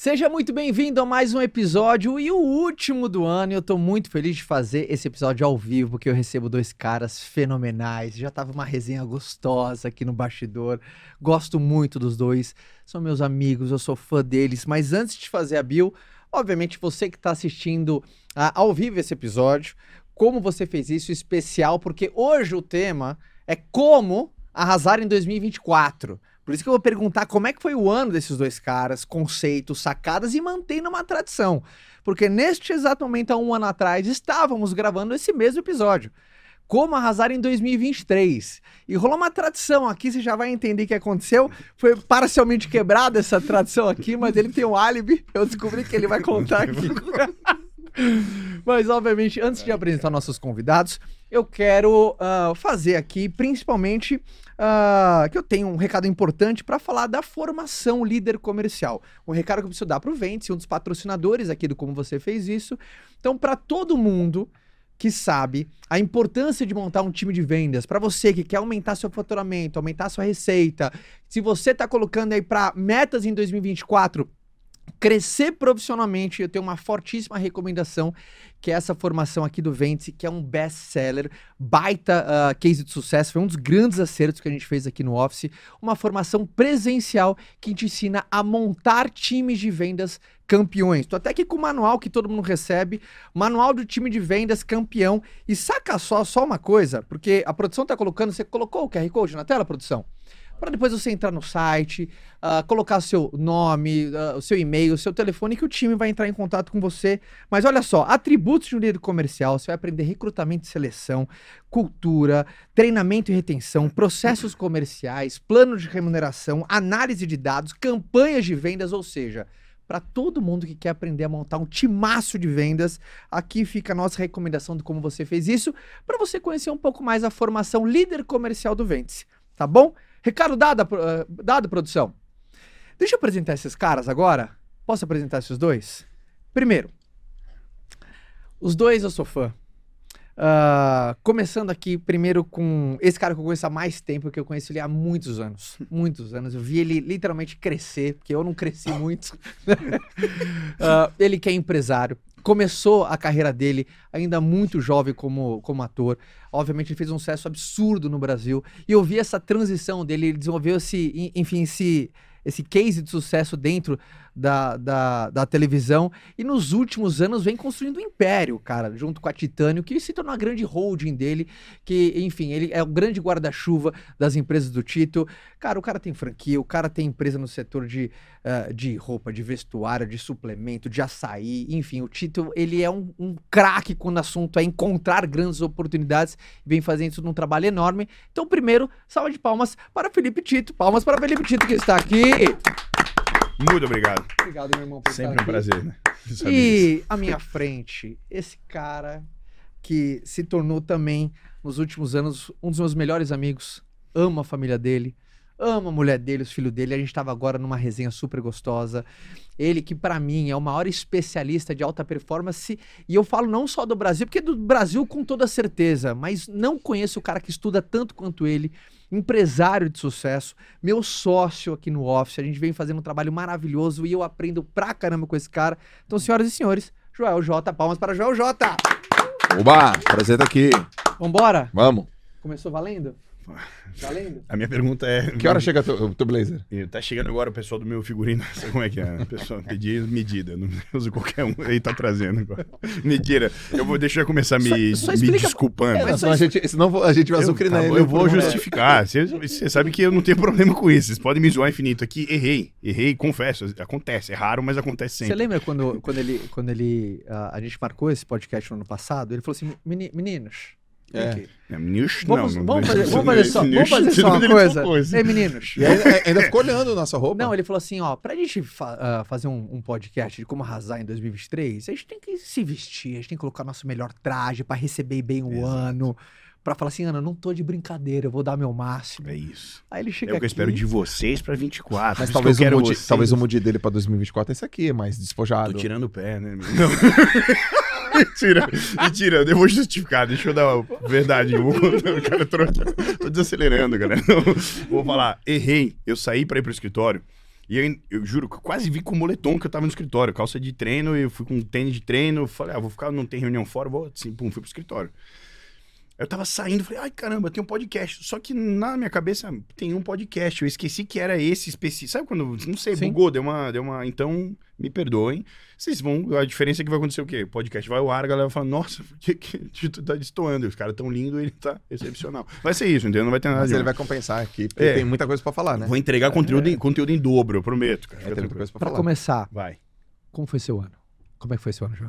Seja muito bem-vindo a mais um episódio e o último do ano. Eu tô muito feliz de fazer esse episódio ao vivo, porque eu recebo dois caras fenomenais. Já tava uma resenha gostosa aqui no bastidor. Gosto muito dos dois, são meus amigos, eu sou fã deles. Mas antes de fazer a bio, obviamente você que tá assistindo ao vivo esse episódio, como você fez isso especial, porque hoje o tema é como arrasar em 2024. Por isso que eu vou perguntar como é que foi o ano desses dois caras, conceitos, sacadas e mantendo uma tradição. Porque neste exato momento, há um ano atrás, estávamos gravando esse mesmo episódio. Como arrasar em 2023. E rolou uma tradição aqui, você já vai entender o que aconteceu. Foi parcialmente quebrada essa tradição aqui, mas ele tem um álibi. Eu descobri que ele vai contar aqui. Mas, obviamente, antes de apresentar nossos convidados, eu quero fazer aqui, principalmente, que eu tenho um recado importante para falar da formação líder comercial. Um recado que eu preciso dar para o Ventes, um dos patrocinadores aqui do Como Você Fez Isso. Então, para todo mundo que sabe a importância de montar um time de vendas, para você que quer aumentar seu faturamento, aumentar sua receita, se você está colocando aí para metas em 2024, crescer profissionalmente, eu tenho uma fortíssima recomendação, que é essa formação aqui do Ventes, que é um best-seller, baita case de sucesso, foi um dos grandes acertos que a gente fez aqui no Office, uma formação presencial que te ensina a montar times de vendas campeões. Tô até aqui com o manual que todo mundo recebe, manual do time de vendas campeão, e saca só uma coisa, porque a produção tá colocando, você colocou o QR Code na tela, produção? Para depois você entrar no site, colocar seu nome, o seu e-mail, o seu telefone, que o time vai entrar em contato com você. Mas olha só, atributos de um líder comercial, você vai aprender recrutamento e seleção, cultura, treinamento e retenção, processos comerciais, plano de remuneração, análise de dados, campanhas de vendas, ou seja, para todo mundo que quer aprender a montar um timaço de vendas, aqui fica a nossa recomendação de como você fez isso, para você conhecer um pouco mais a formação líder comercial do Ventes, tá bom? Recado dado, produção. Deixa eu apresentar esses caras agora. Posso apresentar esses dois? Primeiro, os dois eu sou fã. Começando aqui primeiro com esse cara que eu conheço há mais tempo, que eu conheço ele há muitos anos. Muitos anos. Eu vi ele literalmente crescer, porque eu não cresci muito. Ele que é empresário. Começou a carreira dele ainda muito jovem como ator. Obviamente ele fez um sucesso absurdo no Brasil. E eu vi essa transição dele, ele desenvolveu esse case de sucesso dentro da televisão. E nos últimos anos vem construindo um império, cara, junto com a Titânio, que se tornou a grande holding dele, que, enfim, ele é o grande guarda-chuva das empresas do Tito. Cara, o cara tem franquia, o cara tem empresa no setor de roupa, de vestuário, de suplemento, de açaí, enfim, o Tito, ele é um craque quando o assunto é encontrar grandes oportunidades, e vem fazendo isso num trabalho enorme. Então, primeiro, salva de palmas para Felipe Tito, palmas para Felipe Tito que está aqui. Muito obrigado. Obrigado, meu irmão, por Sempre estar um prazer, né? E à minha frente, esse cara que se tornou também, nos últimos anos, um dos meus melhores amigos, ama a família dele, ama a mulher dele, os filhos dele. A gente estava agora numa resenha super gostosa. Ele que, para mim, é o maior especialista de alta performance. E eu falo não só do Brasil, porque do Brasil com toda certeza, mas não conheço o cara que estuda tanto quanto ele. Empresário de sucesso, meu sócio aqui no Office. A gente vem fazendo um trabalho maravilhoso e eu aprendo pra caramba com esse cara. Então, senhoras e senhores, Joel J. Palmas para Joel J. Oba, prazer estar aqui. Vambora? Vamos. Começou valendo? Valendo? A minha pergunta é... Que hora chega o teu blazer? Tá chegando agora o pessoal do meu figurino. Sabe como é que é? O pessoal pedir medida. Não uso qualquer um. Ele tá trazendo agora. Mentira. Deixa eu começar me desculpando. Senão a gente vai azucrinar ele. Eu vou justificar. Você sabe que eu não tenho problema com isso. Vocês podem me zoar infinito aqui. Errei, confesso. Acontece. É raro, mas acontece sempre. Você lembra quando a gente marcou esse podcast no ano passado? Ele falou assim, meninos... Vamos fazer só uma coisa. Ei, meninos. E ainda ficou olhando nossa roupa. Não, ele falou assim, ó, pra gente fazer um podcast de como arrasar em 2023, a gente tem que se vestir, a gente tem que colocar nosso melhor traje pra receber bem o ano, pra falar assim, Ana, não tô de brincadeira, eu vou dar meu máximo. É isso. Aí ele chega é o que eu espero de vocês pra 24. Mas talvez o mood dele pra 2024 é esse aqui, mais despojado. Tô tirando o pé, né? Não. Mentira, eu vou justificar, deixa eu dar a verdade. Tô desacelerando, galera. Vou falar, errei. Eu saí pra ir pro escritório E eu juro que eu quase vi com o moletom que eu tava no escritório, calça de treino, eu fui com tênis de treino, falei, vou ficar, não tem reunião fora, vou assim, pum, fui pro escritório. Eu tava saindo, falei, ai caramba, tem um podcast. Só que na minha cabeça tem um podcast. Eu esqueci que era esse específico. Sabe quando, não sei, Sim. bugou, deu uma. Então, me perdoem. Vocês vão. A diferença é que vai acontecer o quê? O podcast vai ao ar, a galera fala, nossa, por que tu tá destoando? Os caras tão lindos, ele tá excepcional. Vai ser isso, entendeu? Não vai ter nada Mas de ele mal. vai compensar aqui, porque tem muita coisa pra falar, né? Vou entregar conteúdo em dobro, eu prometo, cara. Tem muita coisa pra Pra falar. começar, Vai. como foi seu ano? Como é que foi seu ano, João?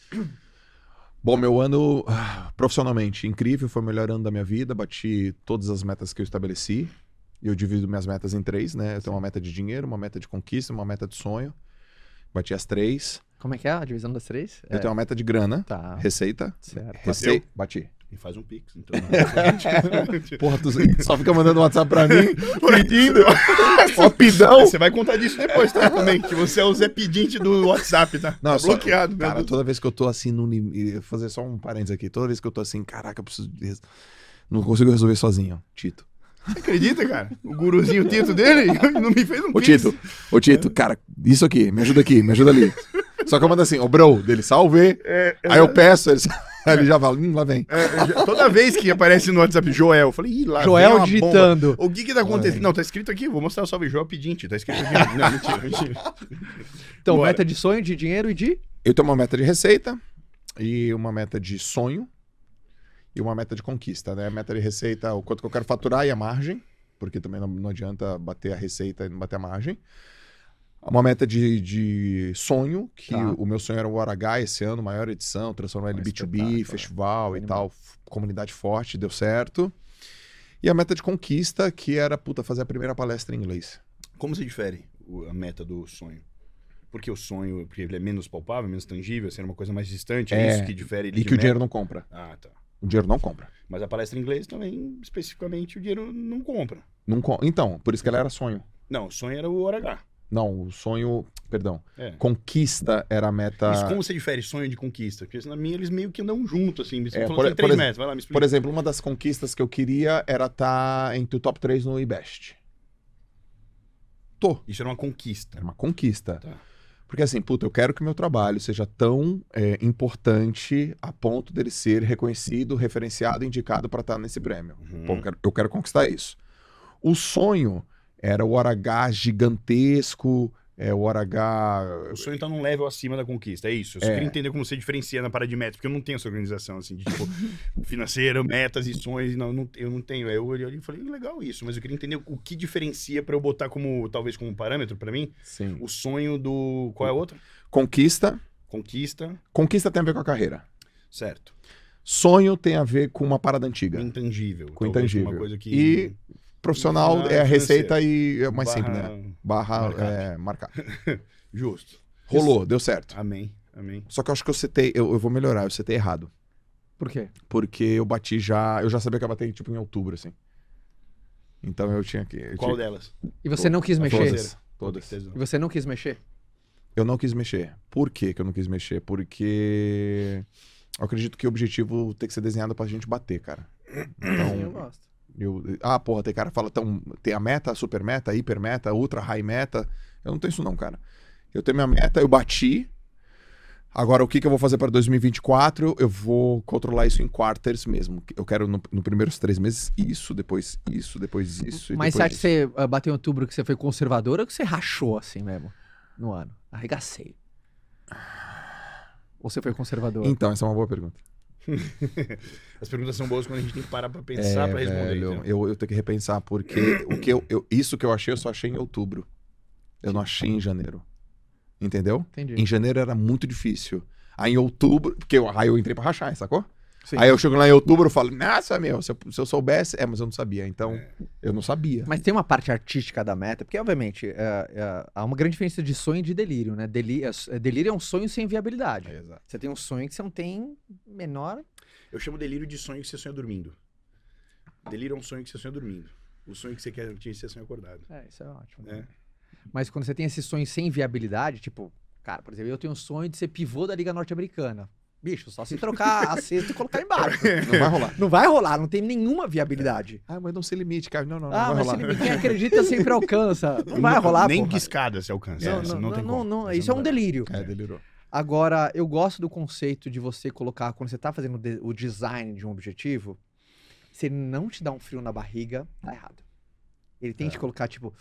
Bom, meu ano, profissionalmente, incrível, foi o melhor ano da minha vida, bati todas as metas que eu estabeleci. Eu divido minhas metas em 3, né? Eu tenho uma meta de dinheiro, uma meta de conquista, uma meta de sonho. Bati as 3. Como é que é a divisão das 3? Eu tenho uma meta de grana, Tá, receita. certo. Bati. Me faz um pix, então. Porra, tu só fica mandando WhatsApp pra mim, pedindo. Ó, pidão. Você vai contar disso depois, tá? Também, que você é o Zé Pedinte do WhatsApp, tá? Não, Tá só- bloqueado. meu Cara, Deus. toda vez que eu tô assim no limite. Vou fazer só um parênteses aqui. Toda vez que eu tô assim, caraca, eu preciso. Não consigo resolver sozinho. Tito. Você acredita, cara? O guruzinho Tito dele não me fez um Ô, Tito, cara, isso aqui, me ajuda ali. Só que eu mando assim, ô bro, dele salve. Aí eu peço, ele já fala, lá vem. Toda vez que aparece no WhatsApp Joel, eu falei, ih, lá Joel vem uma digitando. bomba. O que tá acontecendo? Não, tá escrito aqui, vou mostrar o salve Joel Pedinte, tá escrito aqui. Não, mentira. Então, Bora. meta de sonho, de dinheiro e de... Eu tenho uma meta de receita e uma meta de sonho e uma meta de conquista, né? A meta de receita, o quanto que eu quero faturar e a margem, porque também não adianta bater a receita e não bater a margem. Uma meta de sonho, que Tá. o meu sonho era o Hora H esse ano, maior edição, transformar ele Um B2B, espetáculo, festival e Animal. tal, comunidade forte, deu certo. E a meta de conquista, que era, fazer a primeira palestra em inglês. Como se difere a meta do sonho? Porque o sonho, porque ele é menos palpável, menos tangível, ser uma coisa mais distante, é isso que difere ele E de que o meta? dinheiro não compra. Ah, tá. O dinheiro não compra. Mas a palestra em inglês também, especificamente, o dinheiro não compra. Então, por isso que ela era sonho. Não, o sonho era o hora H. Não, o sonho, perdão, É. conquista era a meta. Isso, como você difere sonho de conquista? Porque na minha eles meio que andam junto, assim. Você falou por- que tem 3 por metros, vai lá, me explica. Por exemplo, uma das conquistas que eu queria era estar entre o top 3 no IBEST. Isso era uma conquista. Era uma conquista. Tá. Porque assim, eu quero que meu trabalho seja tão importante a ponto dele ser reconhecido, referenciado, indicado para estar nesse prêmio. Uhum. Pô, eu quero conquistar isso. O sonho era o Hora H gigantesco, o Hora H... O sonho tá num level acima da conquista, é isso. Eu só queria entender como você diferencia na parada de metas, porque eu não tenho essa organização, assim, de tipo, financeiro, metas e sonhos, eu não tenho. Aí eu olhei e falei, legal isso, mas eu queria entender o que diferencia pra eu botar talvez como parâmetro pra mim, Sim. o sonho do... Qual é a outra? Conquista. Conquista, Conquista tem a ver com a carreira. certo. Sonho tem a ver com uma parada antiga. Intangível. Com talvez intangível. Uma coisa que... E profissional é a receita e é o mais simples, né? Barra Marcado. marcado. Justo. Rolou, deu certo. Amém, amém. Só que eu acho que eu vou melhorar, eu citei errado. Por quê? Porque eu já sabia que ia bater tipo em outubro, assim. Então eu tinha que... Qual delas? E você não quis mexer? Todas. Todas. E você não quis mexer? Eu não quis mexer. Por que que eu não quis mexer? Porque eu acredito que o objetivo tem que ser desenhado pra gente bater, cara. Eu Então, gosto. tem cara que fala, tem a meta, a super meta, a hiper meta, a ultra high meta. Eu não tenho isso não, cara. Eu tenho minha meta, eu bati. Agora, o que eu vou fazer para 2024? Eu vou controlar isso em quarters mesmo. Eu quero, no primeiros 3 meses, isso, depois isso, depois isso. Mas você depois acha que você bateu em outubro que você foi conservador ou que você rachou assim mesmo no ano? Arregacei. Ou você foi conservador? Então, essa é uma boa pergunta. As perguntas são boas quando a gente tem que parar pra pensar, pra responder. Velho, entendeu? eu tenho que repensar, porque isso que eu achei, eu só achei em outubro. Eu não achei em janeiro. Entendeu? Entendi. Em janeiro era muito difícil. Aí em outubro, porque aí eu entrei pra rachar, sacou? Sim. Aí eu chego lá em outubro e falo, nossa, se eu soubesse... mas eu não sabia, então eu não sabia. Mas tem uma parte artística da meta, porque obviamente há uma grande diferença de sonho e de delírio, né? Delírio é um sonho sem viabilidade. Exato. Você tem um sonho que você não tem menor... Eu chamo delírio de sonho que você sonha dormindo. Delírio é um sonho que você sonha dormindo. O sonho que você quer atingir, você sonha acordado. Isso é ótimo. É. Mas quando você tem esse sonho sem viabilidade, tipo, cara, por exemplo, eu tenho um sonho de ser pivô da Liga Norte-Americana. bicho, só se trocar a cesta e colocar embaixo. Não vai rolar. Não vai rolar, não tem nenhuma viabilidade. Ah, mas não se limite, cara. Não Ah, vai mas rolar. quem acredita sempre alcança. Não vai rolar, Nem porra. de escada se alcança. Não tem como. Isso é um delírio. Delirou. Agora, eu gosto do conceito de você colocar, quando você tá fazendo o design de um objetivo, se ele não te dá um frio na barriga, tá errado. Ele tem que te colocar, tipo...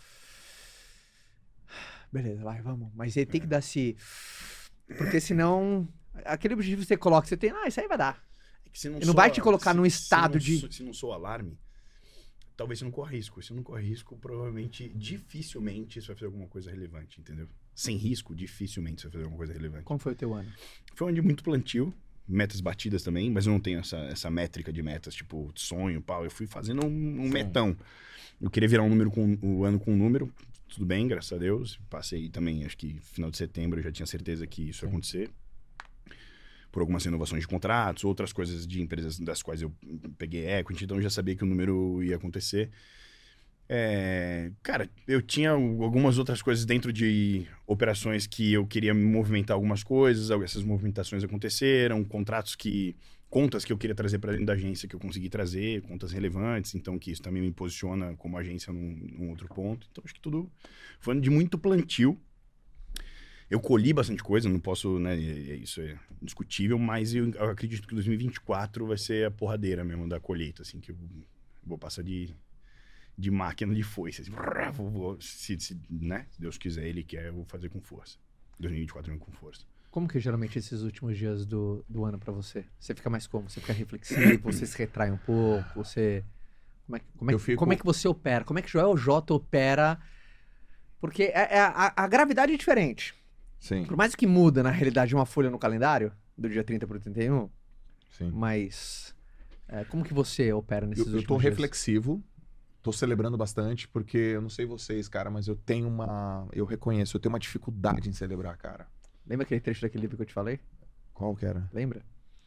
Beleza, vai, vamos. Mas ele tem que dar esse... Porque senão... Aquele objetivo que você coloca, você tem... isso aí vai dar. É que se Ele não vai te colocar num estado de... Se não sou alarme, talvez você não corra risco. Se não corre risco, provavelmente, dificilmente você vai fazer alguma coisa relevante, entendeu? Sem risco, dificilmente você vai fazer alguma coisa relevante. Como foi o teu ano? Foi um ano de muito plantio, metas batidas também, mas eu não tenho essa métrica de metas, tipo, sonho, pau. Eu fui fazendo um metão. Eu queria virar o ano com um número, tudo bem, graças a Deus. Passei também, acho que final de setembro eu já tinha certeza que isso ia acontecer. Por algumas renovações de contratos, outras coisas de empresas das quais eu peguei equity, então eu já sabia que o número ia acontecer. Cara, eu tinha algumas outras coisas dentro de operações que eu queria movimentar algumas coisas, essas movimentações aconteceram, contas que eu queria trazer para dentro da agência que eu consegui trazer, contas relevantes, então que isso também me posiciona como agência num outro ponto. Então acho que tudo foi de muito plantio. Eu colhi bastante coisa, não posso, né, isso é indiscutível, mas eu acredito que 2024 vai ser a porradeira mesmo da colheita, assim, que eu vou passar de máquina de foice, assim, se Deus quiser, Ele quer, eu vou fazer com força. 2024 com força. Como que geralmente esses últimos dias do ano pra você? Você fica mais como? Você fica reflexivo? Você se retrai um pouco? Você... Como é que você opera? Como é que Joel J opera? Porque a gravidade é diferente. Sim. Por mais que muda, na realidade, uma folha no calendário, do dia 30 pro 31, Sim. mas como que você opera nesses últimos dias? Eu tô dias? reflexivo, tô celebrando bastante, porque eu não sei vocês, cara, mas eu tenho eu tenho uma dificuldade em celebrar, cara. Lembra aquele trecho daquele livro que eu te falei? Qual que era? Lembra?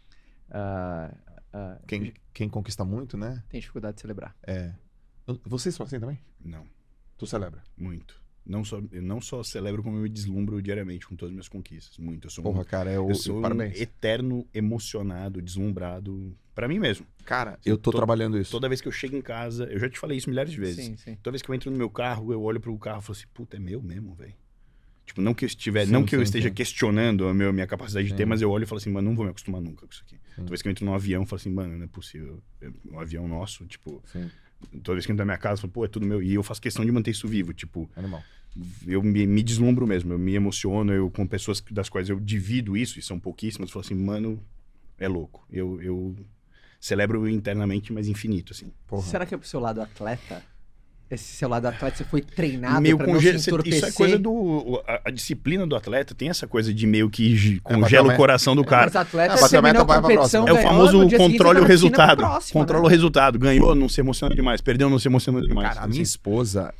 Quem conquista muito, né? Tem dificuldade de celebrar. Vocês são assim também? Não. Tu celebra? Muito. Eu não só celebro, como eu me deslumbro diariamente com todas as minhas conquistas. Muito. Eu sou eu sou um eterno emocionado, deslumbrado, pra mim mesmo. Cara, eu tô trabalhando isso. Toda vez que eu chego em casa, eu já te falei isso milhares de vezes. Sim, sim. Toda vez que eu entro no meu carro, eu olho pro carro e falo assim, puta, é meu mesmo, velho. Tipo, não que eu esteja questionando a minha capacidade de ter, mas eu olho e falo assim, mano, não vou me acostumar nunca com isso aqui. Toda vez que eu entro num avião, eu falo assim, mano, não é possível. Um avião nosso, tipo... Sim. Toda vez que eu entro na minha casa, eu falo, pô, é tudo meu. E eu faço questão de manter isso vivo, tipo... Animal. Eu me deslumbro mesmo, eu me emociono, com pessoas das quais eu divido isso, e são pouquíssimas, eu falo assim, mano, é louco. Eu celebro internamente, mas infinito, assim. Porra. Será que é pro seu lado atleta? Esse seu lado atleta, você foi treinado meio pra não se entorpecer? Isso é coisa a disciplina do atleta tem essa coisa de meio que congela o coração do cara. Mas atleta, bater a meta, vai pra próxima. É o famoso controle o resultado. Próxima, controla o resultado. Ganhou, não se emociona demais. Perdeu, não se emociona demais. Cara, a minha esposa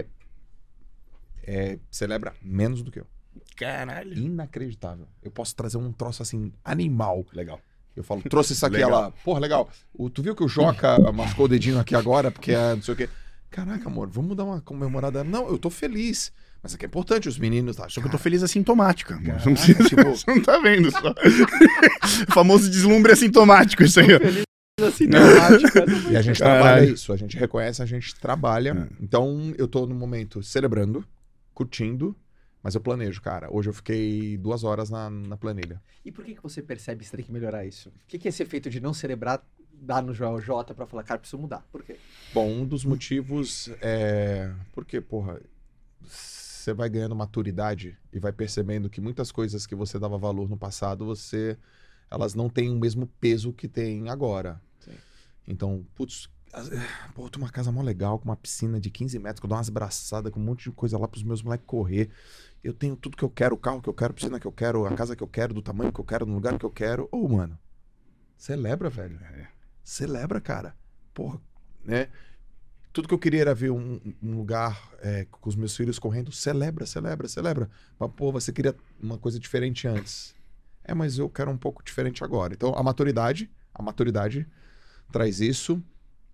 celebra menos do que eu. Caralho. Inacreditável. Eu posso trazer um troço assim, animal. Legal. Eu falo, trouxe isso aqui, Legal. ela, porra, legal. Tu viu que o Joca machucou o dedinho aqui agora, porque não sei o quê. Caraca, amor, vamos dar uma comemorada. Não, eu tô feliz. Mas isso aqui é importante, os meninos... Tá, Só que eu tô feliz assintomática. Amor. Caraca, Não precisa, tipo... Você não tá vendo só. O famoso deslumbre assintomático, isso aí. E a gente trabalha isso, a gente reconhece, a gente trabalha. Então, eu tô no momento celebrando, curtindo, mas eu planejo, cara. Hoje eu fiquei 2 horas na planilha. E por que você percebe que você tem que melhorar isso? O que é esse efeito de não celebrar, dar no Joel J pra falar, cara, preciso mudar? Por quê? Bom, um dos motivos é... Porque, porra, você vai ganhando maturidade e vai percebendo que muitas coisas que você dava valor no passado, elas não têm o mesmo peso que tem agora. Sim. Então, putz, pô, eu tenho uma casa mó legal, com uma piscina de 15 metros, que eu dou umas braçadas, com um monte de coisa lá pros meus moleques correr. Eu tenho tudo que eu quero, o carro que eu quero, a piscina que eu quero, a casa que eu quero, do tamanho que eu quero, no lugar que eu quero. Ô, mano, celebra, velho. Celebra, cara. Porra, né? Tudo que eu queria era ver um lugar com os meus filhos correndo. Celebra. Mas, pô, você queria uma coisa diferente antes. Mas eu quero um pouco diferente agora. Então, a maturidade traz isso.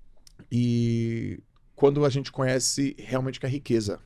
E quando a gente conhece realmente que é riqueza.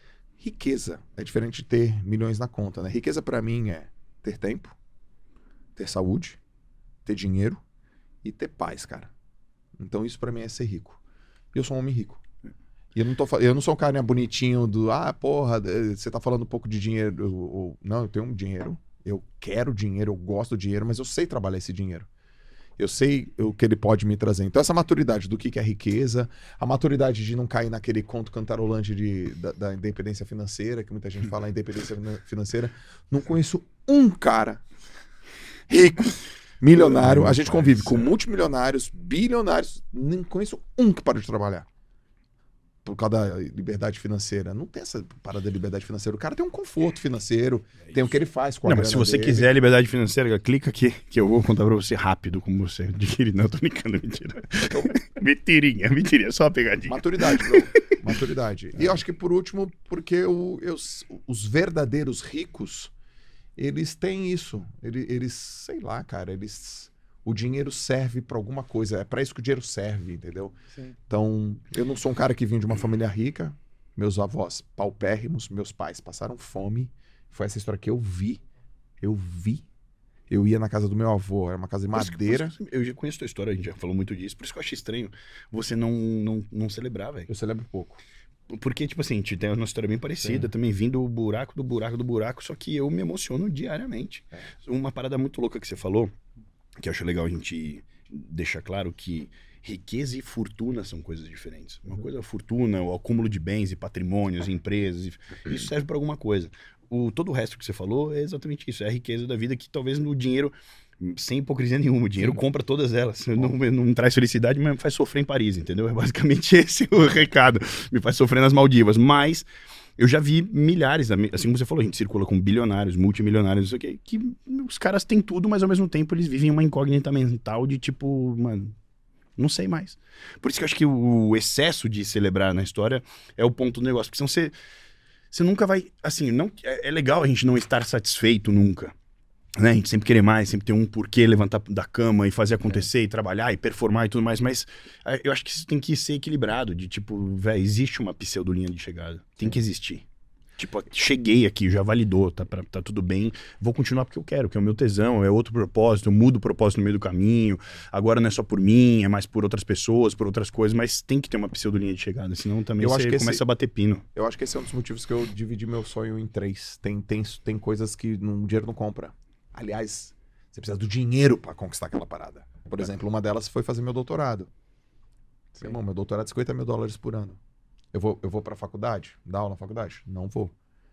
Riqueza é diferente de ter milhões na conta, né? Riqueza pra mim é ter tempo, ter saúde, ter dinheiro e ter paz, cara. Então isso pra mim é ser rico. E eu sou um homem rico. E eu não sou um cara bonitinho do, porra, você tá falando um pouco de dinheiro. Não, eu tenho um dinheiro, eu quero dinheiro, eu gosto do dinheiro, mas eu sei trabalhar esse dinheiro. Eu sei o que ele pode me trazer. Então essa maturidade do que é riqueza, a maturidade de não cair naquele conto cantarolante da independência financeira, que muita gente fala independência financeira. Não conheço um cara rico, milionário. A gente convive com multimilionários, bilionários. Nem conheço um que para de trabalhar. Por causa da liberdade financeira. Não tem essa parada da liberdade financeira. O cara tem um conforto financeiro, tem o que ele faz com a Não, mas se você dele. quiser a liberdade financeira, clica aqui, que eu vou contar pra você rápido como você adquire. Não, tô brincando, mentira. Mentirinha, só uma pegadinha. Maturidade, bro. Maturidade. E eu acho que por último, porque os verdadeiros ricos, eles têm isso. Eles, sei lá, cara, o dinheiro serve pra alguma coisa. É pra isso que o dinheiro serve, entendeu? Sim. Então, eu não sou um cara que vim de uma família rica. Meus avós paupérrimos, meus pais passaram fome. Foi essa história que eu vi. Eu ia na casa do meu avô, era uma casa de madeira. Eu já conheço a tua história, a gente já falou muito disso. Por isso que eu achei estranho você não celebrar, velho. Eu celebro pouco. Porque, tipo assim, a gente tem uma história bem parecida, também vindo do buraco, só que eu me emociono diariamente. Uma parada muito louca que você falou, que eu acho legal a gente deixar claro que riqueza e fortuna são coisas diferentes. Uma coisa é a fortuna, o acúmulo de bens e patrimônios, empresas, isso serve para alguma coisa. Todo o resto que você falou é exatamente isso, é a riqueza da vida que talvez no dinheiro, sem hipocrisia nenhuma, o dinheiro compra todas elas. Não traz felicidade, mas me faz sofrer em Paris, entendeu? É basicamente esse o recado. Me faz sofrer nas Maldivas, mas... Eu já vi milhares, assim como você falou, a gente circula com bilionários, multimilionários, não sei o quê, que os caras têm tudo, mas ao mesmo tempo eles vivem uma incógnita mental de tipo, mano, não sei mais. Por isso que eu acho que o excesso de celebrar na história é o ponto do negócio, porque senão você nunca vai, assim, não, é legal a gente não estar satisfeito nunca. Né? A gente sempre querer mais, sempre ter um porquê levantar da cama e fazer acontecer, e trabalhar e performar e tudo mais, mas eu acho que isso tem que ser equilibrado, de tipo, velho, existe uma pseudo-linha de chegada, tem que existir. Tipo, cheguei aqui, já validou, tá tudo bem, vou continuar porque eu quero, que é o meu tesão, é outro propósito, eu mudo o propósito no meio do caminho, agora não é só por mim, é mais por outras pessoas, por outras coisas, mas tem que ter uma pseudo-linha de chegada, senão também você começa a bater pino. Eu acho que esse é um dos motivos que eu dividi meu sonho em 3. Tem coisas que dinheiro não compra. Aliás, você precisa do dinheiro para conquistar aquela parada. Por exemplo, uma delas foi fazer meu doutorado. Irmão, meu doutorado é $50 mil por ano. Eu vou para a faculdade? Dar aula na faculdade? Não vou.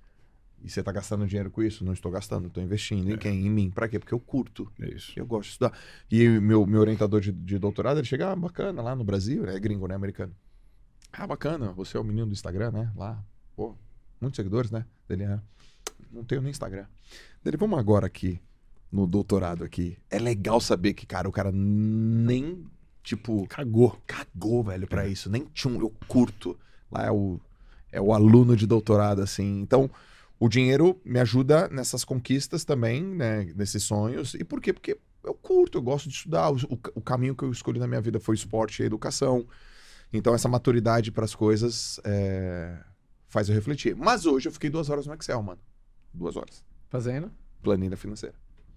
E você tá gastando dinheiro com isso? Não estou gastando, estou investindo em quem? Em mim. Para quê? Porque eu curto. É isso. Eu gosto de estudar. E meu orientador de doutorado, ele chega, bacana, lá no Brasil, é gringo, né, americano. Bacana, você é o menino do Instagram, né? Lá, pô, muitos seguidores, né? Ele não tenho nem Instagram. Ele, vamos agora aqui no doutorado aqui. É legal saber que, cara, o cara nem, tipo... Cagou, velho, pra isso. Nem eu curto. Lá é o aluno de doutorado, assim. Então, o dinheiro me ajuda nessas conquistas também, né? Nesses sonhos. E por quê? Porque eu curto, eu gosto de estudar. O caminho que eu escolhi na minha vida foi esporte e educação. Então, essa maturidade pras coisas faz eu refletir. Mas hoje eu fiquei 2 horas no Excel, mano. 2 horas. Fazendo? Planilha financeira.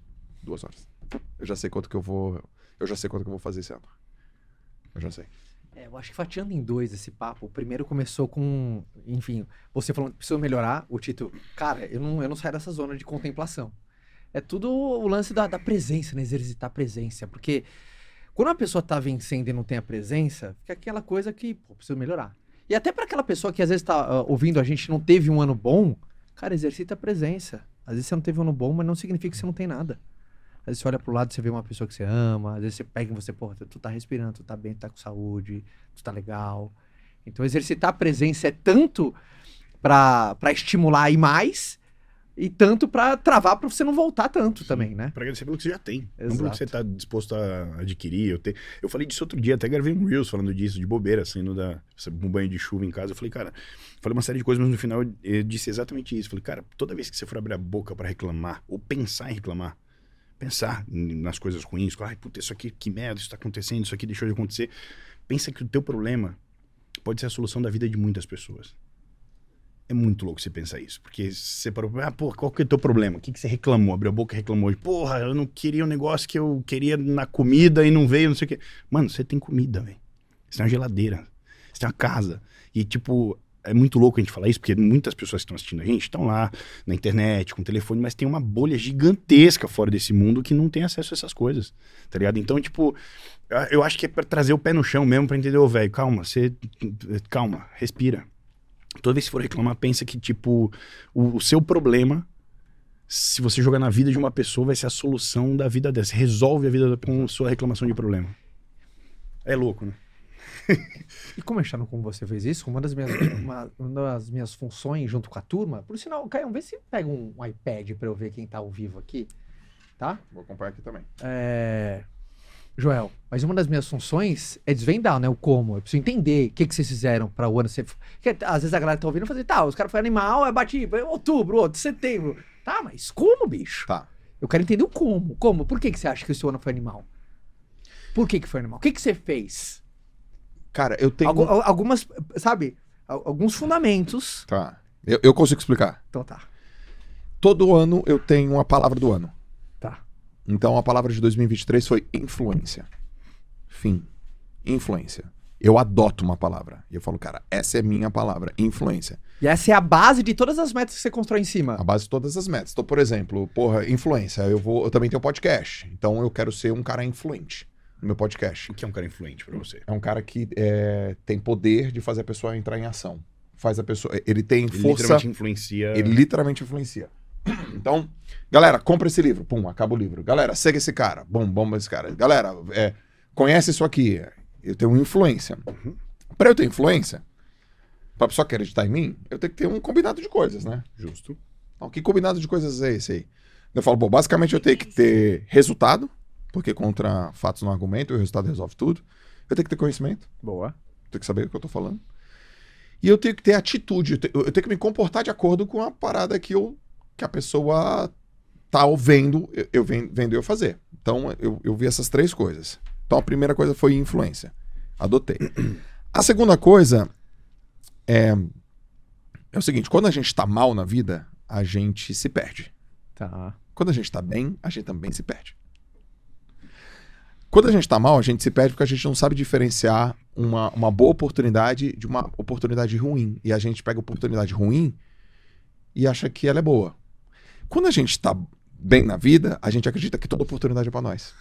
2 horas. Eu já sei quanto que eu vou fazer esse ano. Eu já sei. Eu acho que fatiando em 2 esse papo. O primeiro começou com, enfim, você falando que precisa melhorar. O título, cara, eu não saio dessa zona de contemplação. É tudo o lance da presença, né? Exercitar a presença. Porque quando a pessoa tá vencendo e não tem a presença, fica aquela coisa que, pô, preciso melhorar. E até para aquela pessoa que às vezes tá ouvindo a gente e não teve um ano bom, cara, exercita a presença. Às vezes você não teve um ano bom, mas não significa que você não tem nada. Às vezes você olha pro lado e você vê uma pessoa que você ama. Às vezes você pega em você, porra, tu tá respirando, tu tá bem, tu tá com saúde, tu tá legal. Então exercitar a presença é tanto pra estimular e mais, e tanto pra travar pra você não voltar tanto também, né? Pra agradecer pelo que você já tem. Exato. Não pelo que você tá disposto a adquirir. Eu falei disso outro dia, até gravei um Reels falando disso, de bobeira, saindo um banho de chuva em casa. Eu falei, cara, falei uma série de coisas, mas no final eu disse exatamente isso. Falei, cara, toda vez que você for abrir a boca pra reclamar, ou pensar em reclamar, pensar nas coisas ruins, ai, puta, isso aqui, que merda, isso tá acontecendo, isso aqui deixou de acontecer. Pensa que o teu problema pode ser a solução da vida de muitas pessoas. É muito louco você pensar isso. Porque você parou, pô, qual que é o teu problema? O que você reclamou? Abriu a boca e reclamou. Porra, eu não queria um negócio que eu queria na comida e não veio, não sei o quê. Mano, você tem comida, velho. Você tem uma geladeira. Você tem uma casa. E, tipo, é muito louco a gente falar isso, porque muitas pessoas que estão assistindo a gente estão lá na internet, com telefone, mas tem uma bolha gigantesca fora desse mundo que não tem acesso a essas coisas, tá ligado? Então, tipo, eu acho que é pra trazer o pé no chão mesmo, pra entender, ô, velho, calma, respira. Toda vez que for reclamar, pensa que, tipo, o seu problema, se você jogar na vida de uma pessoa, vai ser a solução da vida dessa. Resolve a vida com sua reclamação de problema. É louco, né? E começando como você fez isso, uma das minhas funções junto com a turma, por sinal, Caio, vê se pega um iPad pra eu ver quem tá ao vivo aqui, tá? Vou acompanhar aqui também. Joel, mas uma das minhas funções é desvendar, né, o como. Eu preciso entender o que vocês fizeram pra o ano. Porque às vezes a galera tá ouvindo e fala assim, tá, os caras foram animal, bati outubro, outro, setembro. Tá, mas como, bicho? Tá. Eu quero entender o como. Como? Por que você acha que o seu ano foi animal? Por que foi animal? O que você fez? Cara, eu tenho... Algumas, sabe, alguns fundamentos. Tá. Eu consigo explicar. Então tá. Todo ano eu tenho uma palavra do ano. Tá. Então a palavra de 2023 foi influência. Fim. Influência. Eu adoto uma palavra. E eu falo, cara, essa é minha palavra, influência. E essa é a base de todas as metas que você constrói em cima. A base de todas as metas. Então, por exemplo, influência. Eu também tenho podcast. Então eu quero ser um cara influente no meu podcast. O que é um cara influente pra você? É um cara que tem poder de fazer a pessoa entrar em ação. Faz a pessoa... Ele tem força... Literalmente influencia... Ele literalmente influencia. Então, galera, compra esse livro. Pum, acaba o livro. Galera, segue esse cara. Bom, bomba esse cara. Galera, conhece isso aqui. Eu tenho influência. Pra eu ter influência, pra pessoa acreditar em mim, eu tenho que ter um combinado de coisas, né? Justo. Então, que combinado de coisas é esse aí? Eu falo, bom, basicamente eu tenho que ter resultado, porque contra fatos não argumento, o resultado resolve tudo. Eu tenho que ter conhecimento. Boa. Eu tenho que saber o que eu tô falando. E eu tenho que ter atitude. Eu tenho que me comportar de acordo com a parada que a pessoa tá vendo eu fazer. Então, eu vi essas três coisas. Então, a primeira coisa foi influência. Adotei. A segunda coisa é o seguinte, quando a gente tá mal na vida, a gente se perde. Tá. Quando a gente tá bem, a gente também se perde. Quando a gente tá mal, a gente se perde porque a gente não sabe diferenciar uma boa oportunidade de uma oportunidade ruim. E a gente pega a oportunidade ruim e acha que ela é boa. Quando a gente tá bem na vida, a gente acredita que toda oportunidade é pra nós.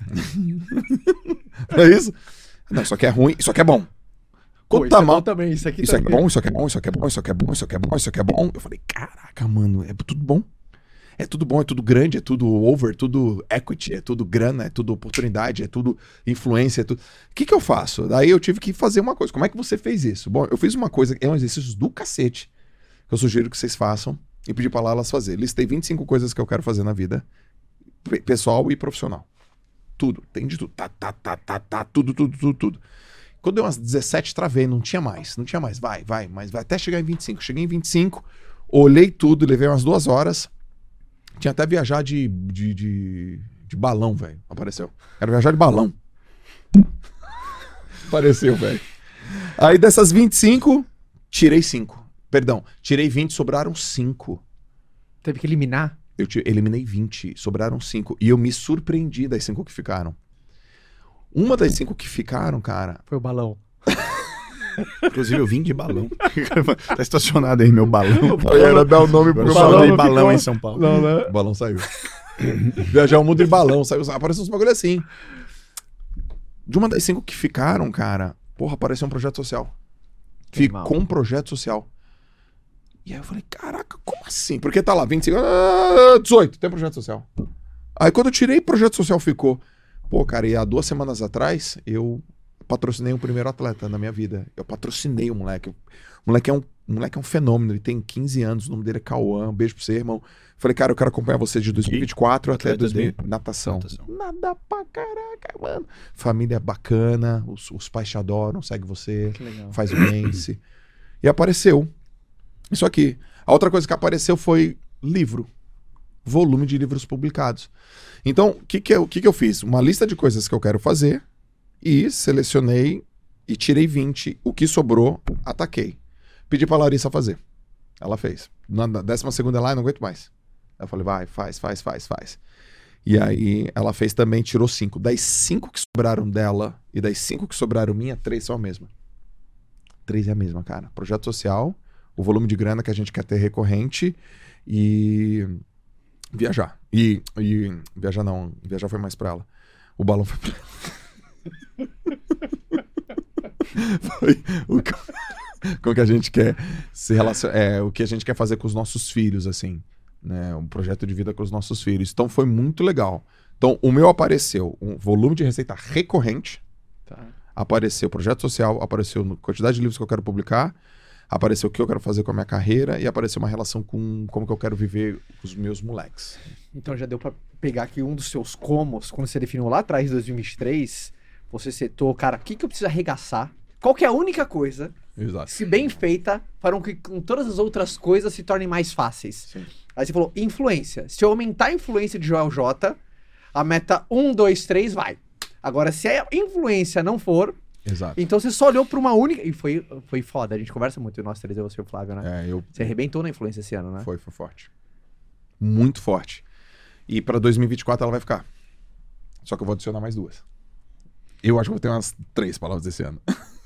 Não é isso? Não, isso aqui é ruim, isso aqui é bom. Quando tá mal também, isso aqui isso aqui é bom, isso aqui é bom, isso aqui é bom, isso aqui é bom, isso aqui é bom, isso aqui é bom. Eu falei, caraca, mano, é tudo bom. É tudo bom, é tudo grande, é tudo over, tudo equity, é tudo grana, é tudo oportunidade, é tudo influência, é tudo... O que eu faço? Daí eu tive que fazer uma coisa. Como é que você fez isso? Bom, eu fiz uma coisa, é um exercício do cacete, que eu sugiro que vocês façam e pedi pra lá elas fazer. Listei 25 coisas que eu quero fazer na vida, pessoal e profissional. Tudo, tem de tudo. Tudo. Quando deu umas 17, travei, não tinha mais. Vai, até chegar em 25. Cheguei em 25, olhei tudo, levei umas 2 horas. Tinha até viajar de balão, velho. Apareceu. Quero viajar de balão. Apareceu, velho. Aí dessas 25, tirei 5. Perdão, tirei 20, sobraram 5. Teve que eliminar? Eu eliminei 20, sobraram 5. E eu me surpreendi das 5 que ficaram. Uma das 5 que ficaram, cara... Foi o balão. Inclusive, eu vim de balão. Tá estacionado aí, meu balão. Era dar o nome pro balão. balão. De balão em São Paulo. Não, né? O balão saiu. Viajar o mundo de balão. Apareceu uns bagulho assim. De uma das 5 que ficaram, cara... Porra, apareceu um projeto social. Ficou um projeto social. E aí eu falei, caraca, como assim? Porque tá lá, 25, 18, tem projeto social. Aí quando eu tirei projeto social ficou. Pô, cara, e há 2 semanas atrás, eu patrocinei o primeiro atleta na minha vida. Eu patrocinei o moleque. O moleque é um fenômeno, ele tem 15 anos, o nome dele é Cauã, um beijo pra você, irmão. Falei, cara, eu quero acompanhar você de 2024 até 2000. Natação. Nada pra caraca, mano. Família bacana, os pais te adoram, segue você, faz o Mense. E apareceu. Isso aqui. A outra coisa que apareceu foi livro. Volume de livros publicados. Então, o que eu fiz? Uma lista de coisas que eu quero fazer e selecionei e tirei 20. O que sobrou, ataquei. Pedi pra Larissa fazer. Ela fez. Na 12ª lá, eu não aguento mais. Eu falei, vai, faz. E aí ela fez também, tirou 5. Das 5 que sobraram dela e das 5 que sobraram minha, 3 são a mesma. 3 é a mesma, cara. Projeto social, o volume de grana que a gente quer ter recorrente e viajar. E viajar não, viajar foi mais pra ela. O balão foi pra ela. Foi o que a gente quer se relacionar, o que a gente quer fazer com os nossos filhos, assim, né? Um projeto de vida com os nossos filhos. Então foi muito legal. Então o meu apareceu um volume de receita recorrente, Tá. apareceu projeto social, apareceu a quantidade de livros que eu quero publicar, apareceu o que eu quero fazer com a minha carreira e apareceu uma relação com como que eu quero viver com os meus moleques. Então já deu pra pegar aqui um dos seus comos, quando você definiu lá atrás, em 2023, você setou, cara, o que eu preciso arregaçar? Qual que é a única coisa, Exato. se bem feita, para que com todas as outras coisas se tornem mais fáceis? Sim. Aí você falou, influência. Se eu aumentar a influência de Joel J, a meta 1, 2, 3 vai. Agora, se a influência não for, Exato. então você só olhou pra uma única... E foi foda, a gente conversa muito, nós três, eu, você e o Flávio, né? Você arrebentou na influência esse ano, né? Foi forte. Muito forte. E pra 2024 ela vai ficar. Só que eu vou adicionar mais 2. Eu acho que vou ter umas 3 palavras esse ano.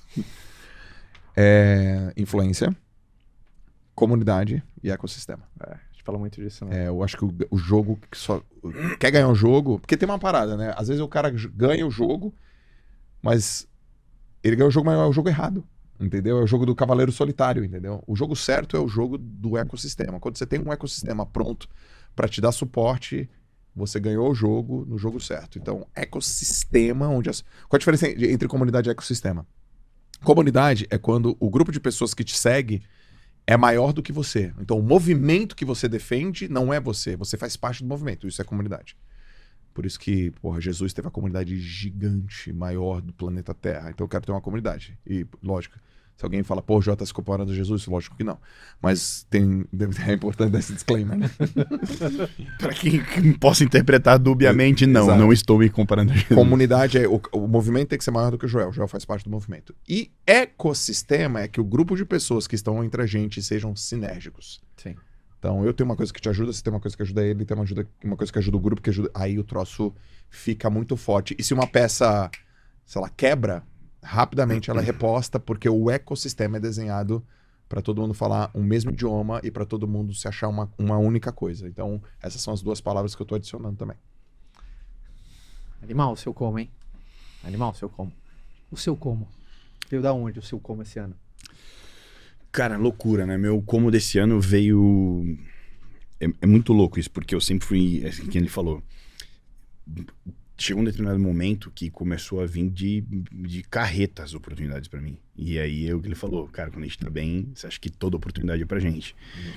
Influência, comunidade e ecossistema. A gente fala muito disso, né? Eu acho que o jogo que só quer ganhar o jogo, porque tem uma parada, né? Às vezes o cara ganha o jogo, mas ele ganha o jogo, mas é o jogo errado, entendeu? É o jogo do cavaleiro solitário, entendeu? O jogo certo é o jogo do ecossistema. Quando você tem um ecossistema pronto para te dar suporte, você ganhou o jogo no jogo certo. Então, ecossistema, qual a diferença entre comunidade e ecossistema? Comunidade é quando o grupo de pessoas que te segue é maior do que você. Então, o movimento que você defende não é você. Você faz parte do movimento. Isso é comunidade. Por isso que, Jesus teve a comunidade gigante, maior do planeta Terra. Então, eu quero ter uma comunidade. E, lógico, se alguém fala, Jota tá se comparando a Jesus, lógico que não. Mas é importante dar esse disclaimer, né? Pra quem possa interpretar dubiamente, não. Exato. Não estou me comparando a Jesus. Comunidade o movimento tem que ser maior do que o Joel. O Joel faz parte do movimento. E ecossistema é que o grupo de pessoas que estão entre a gente sejam sinérgicos. Sim. Então, eu tenho uma coisa que te ajuda, você tem uma coisa que ajuda ele, tem uma coisa que ajuda o grupo, que ajuda... Aí o troço fica muito forte. E se uma peça, sei lá, quebra, rapidamente ela é reposta, porque o ecossistema é desenhado para todo mundo falar o mesmo idioma e para todo mundo se achar uma única coisa. Então, essas são as 2 palavras que eu tô adicionando também. Animal o seu como, hein? Animal o seu como. O seu como. Veio da onde o seu como esse ano? Cara, loucura, né? Meu como desse ano veio... É muito louco isso, porque eu sempre fui... Assim, quem ele falou. Chegou um determinado momento que começou a vir de carreta as oportunidades pra mim. E aí é o que ele falou, cara, quando a gente tá bem, você acha que toda oportunidade é pra gente.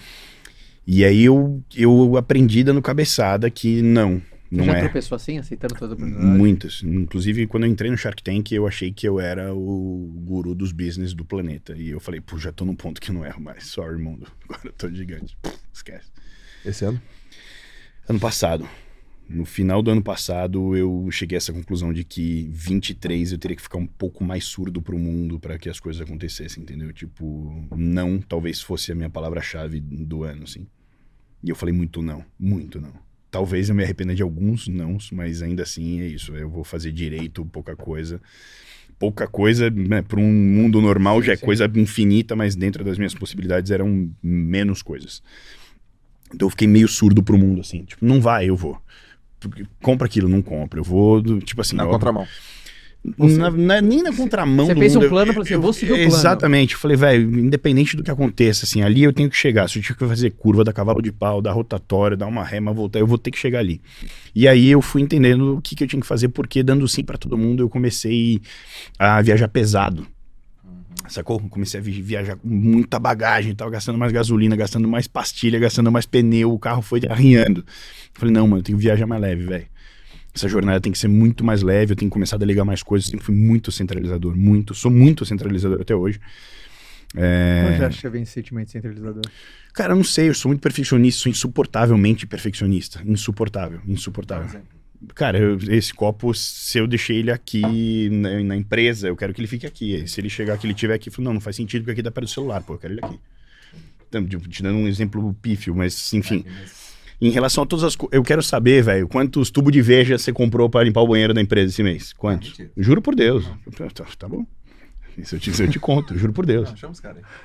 E aí eu aprendi dando cabeçada que não Já é. tropeçou assim, aceitando toda oportunidade? Muitas. Inclusive, quando eu entrei no Shark Tank, eu achei que eu era o guru dos business do planeta. E eu falei, já tô num ponto que eu não erro mais. Sorry, mundo. Agora eu tô gigante. Esquece. Esse ano? Ano passado. No final do ano passado, eu cheguei a essa conclusão de que 23 eu teria que ficar um pouco mais surdo pro mundo para que as coisas acontecessem, entendeu? Tipo, não talvez fosse a minha palavra-chave do ano, assim. E eu falei muito não. Talvez eu me arrependa de alguns nãos, mas ainda assim é isso. Eu vou fazer direito pouca coisa. Pouca coisa, né, para um mundo normal já é coisa infinita, mas dentro das minhas possibilidades eram menos coisas. Então eu fiquei meio surdo pro mundo, assim. Tipo, não vai, eu vou. Compra aquilo, não compra. Eu vou, tipo assim... Na contramão. Nem na contramão Você do fez mundo. um plano pra você, eu vou seguir o plano. Exatamente. Eu falei, velho, independente do que aconteça, assim, ali eu tenho que chegar. Se eu tiver que fazer curva, dar cavalo de pau, dar rotatória, dar uma rema, voltar, eu vou ter que chegar ali. E aí eu fui entendendo o que eu tinha que fazer, porque dando sim pra todo mundo, eu comecei a viajar pesado. Sacou? Comecei a viajar com muita bagagem, tava gastando mais gasolina, gastando mais pastilha, gastando mais pneu, o carro foi arriando. Falei, não, mano, eu tenho que viajar mais leve, velho. Essa jornada tem que ser muito mais leve, eu tenho que começar a delegar mais coisas. Eu sempre fui muito centralizador, sou muito centralizador até hoje. Como já acha que vem esse sentimento centralizador? Cara, eu não sei, eu sou muito perfeccionista, sou insuportavelmente perfeccionista. Insuportável. Cara, esse copo, se eu deixei ele aqui na empresa, eu quero que ele fique aqui. Se ele chegar aqui, ele estiver aqui, eu falo, não faz sentido, porque aqui dá perto do celular, pô, eu quero ele aqui. te dando um exemplo pífio, mas enfim. Em relação a todas as coisas, eu quero saber, velho, quantos tubos de Veja você comprou pra limpar o banheiro da empresa esse mês? Quantos? Juro por Deus. Tá bom. Isso eu te conto, juro por Deus. Chama os caras aí.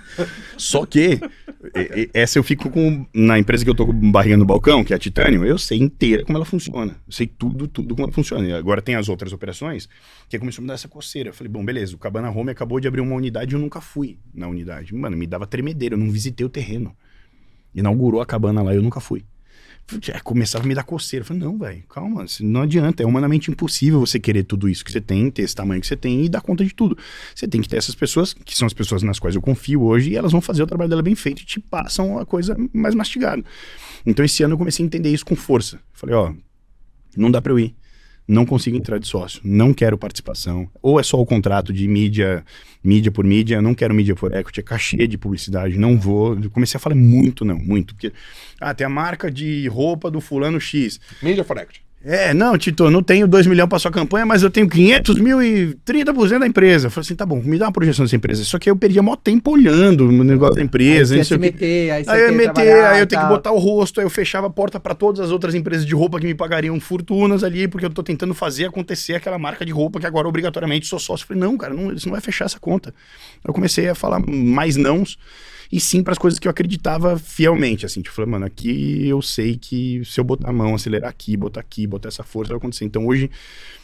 Só que, essa eu fico com... Na empresa que eu tô com barriga no balcão, que é a Titânio, eu sei inteira como ela funciona. Eu sei tudo como ela funciona. E agora tem as outras operações, que começou a me dar essa coceira. Eu falei, bom, beleza, o Cabana Home acabou de abrir uma unidade e eu nunca fui na unidade. Mano, me dava tremedeira, eu não visitei o terreno. Inaugurou a cabana lá, eu nunca fui. Começava a me dar coceira. Eu falei, não, velho, calma, não adianta. É humanamente impossível você querer tudo isso que você tem, ter esse tamanho que você tem e dar conta de tudo. Você tem que ter essas pessoas, que são as pessoas nas quais eu confio hoje, e elas vão fazer o trabalho dela bem feito e te passam a coisa mais mastigada. Então esse ano eu comecei a entender isso com força. Falei, ó, não dá pra eu ir. Não consigo entrar de sócio, não quero participação, ou é só o contrato de mídia por mídia, eu não quero mídia por equity, é cachê de publicidade, não vou. Eu comecei a falar muito, porque, tem a marca de roupa do fulano X. Mídia for equity. Não, Tito, eu não tenho 2 milhões para sua campanha, mas eu tenho 500 mil e 30% da empresa. Eu falei assim, tá bom, me dá uma projeção dessa empresa. Só que eu perdia mó tempo olhando o negócio da empresa. Aí você meter, aí eu ia meter, aí eu tenho que botar o rosto, aí eu fechava a porta para todas as outras empresas de roupa que me pagariam fortunas ali, porque eu tô tentando fazer acontecer aquela marca de roupa que agora obrigatoriamente sou sócio. Eu falei, não, cara, isso não vai fechar essa conta. Eu comecei a falar mais nãos. E sim para as coisas que eu acreditava fielmente, assim. Tipo, falei, mano, aqui eu sei que se eu botar a mão, acelerar aqui, botar essa força, vai acontecer. Então hoje,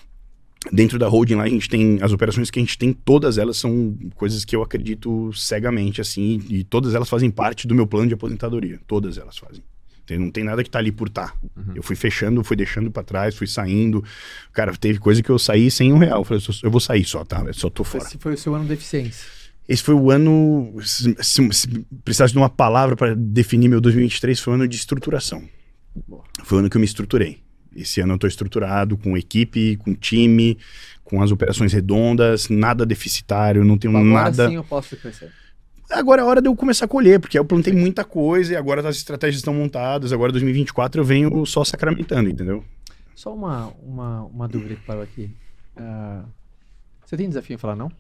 dentro da holding lá, a gente tem, as operações que a gente tem, todas elas são coisas que eu acredito cegamente, assim, e todas elas fazem parte do meu plano de aposentadoria. Todas elas fazem. Não tem nada que tá ali por tá. Uhum. Eu fui fechando, fui deixando pra trás, fui saindo. Cara, teve coisa que eu saí sem R$1. Eu falei, eu vou sair só, tá? Eu só tô fora. Esse foi o seu ano de eficiência. Esse foi o ano, se precisasse de uma palavra para definir meu 2023, foi o ano de estruturação. Boa. Foi o ano que eu me estruturei. Esse ano eu estou estruturado com equipe, com time, com as operações redondas, nada deficitário, não tenho nada... Agora sim eu posso crescer. Agora é a hora de eu começar a colher, porque eu plantei muita coisa e agora as estratégias estão montadas. Agora 2024 eu venho só sacramentando, entendeu? Só uma dúvida que parou aqui. Você tem desafio em falar não?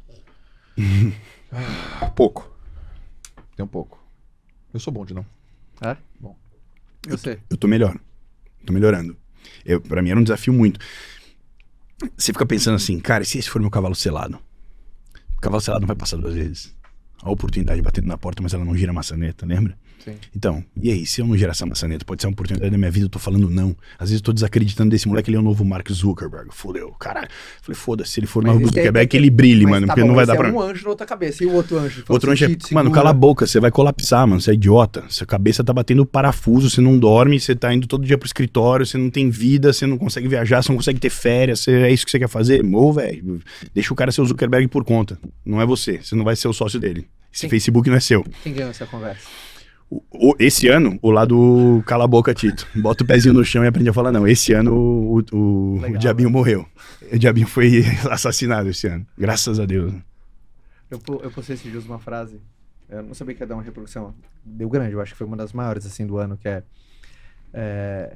Pouco. Tem um pouco. Eu sou bom de não. É? Bom. Você? Eu tô melhor. Tô melhorando. Pra mim era um desafio muito. Você fica pensando assim, cara, e se esse for meu cavalo selado? O cavalo selado não vai passar 2 vezes. A oportunidade batendo na porta, mas ela não gira a maçaneta, lembra? Sim. Então, e aí, se eu não girar essa maçaneta, pode ser uma oportunidade da minha vida, eu tô falando não. Às vezes eu tô desacreditando desse moleque, ele é o novo Mark Zuckerberg. Fodeu, caralho. Falei, foda-se, se ele for o novo Zuckerberg, que ele brilhe, mano, porque não vai dar pra... Mas um anjo na outra cabeça, e o outro anjo? O outro anjo é, mano, cala a boca, você vai colapsar, mano, você é idiota. Sua cabeça tá batendo parafuso, você não dorme, você tá indo todo dia pro escritório, você não tem vida, você não consegue viajar, você não consegue ter férias, é isso que você quer fazer? Ô, velho, deixa o cara ser o Zuckerberg por conta. Não é você não vai ser o sócio dele. Esse Facebook não é seu. Quem ganhou essa conversa? Esse ano, o lado cala a boca, Tito. Bota o pezinho no chão e aprende a falar não. Esse ano o Diabinho morreu. O Diabinho foi assassinado esse ano. Graças a Deus. Eu postei esses dias uma frase. Eu não sabia que ia dar uma reprodução. Deu grande, eu acho que foi uma das maiores assim do ano, que é...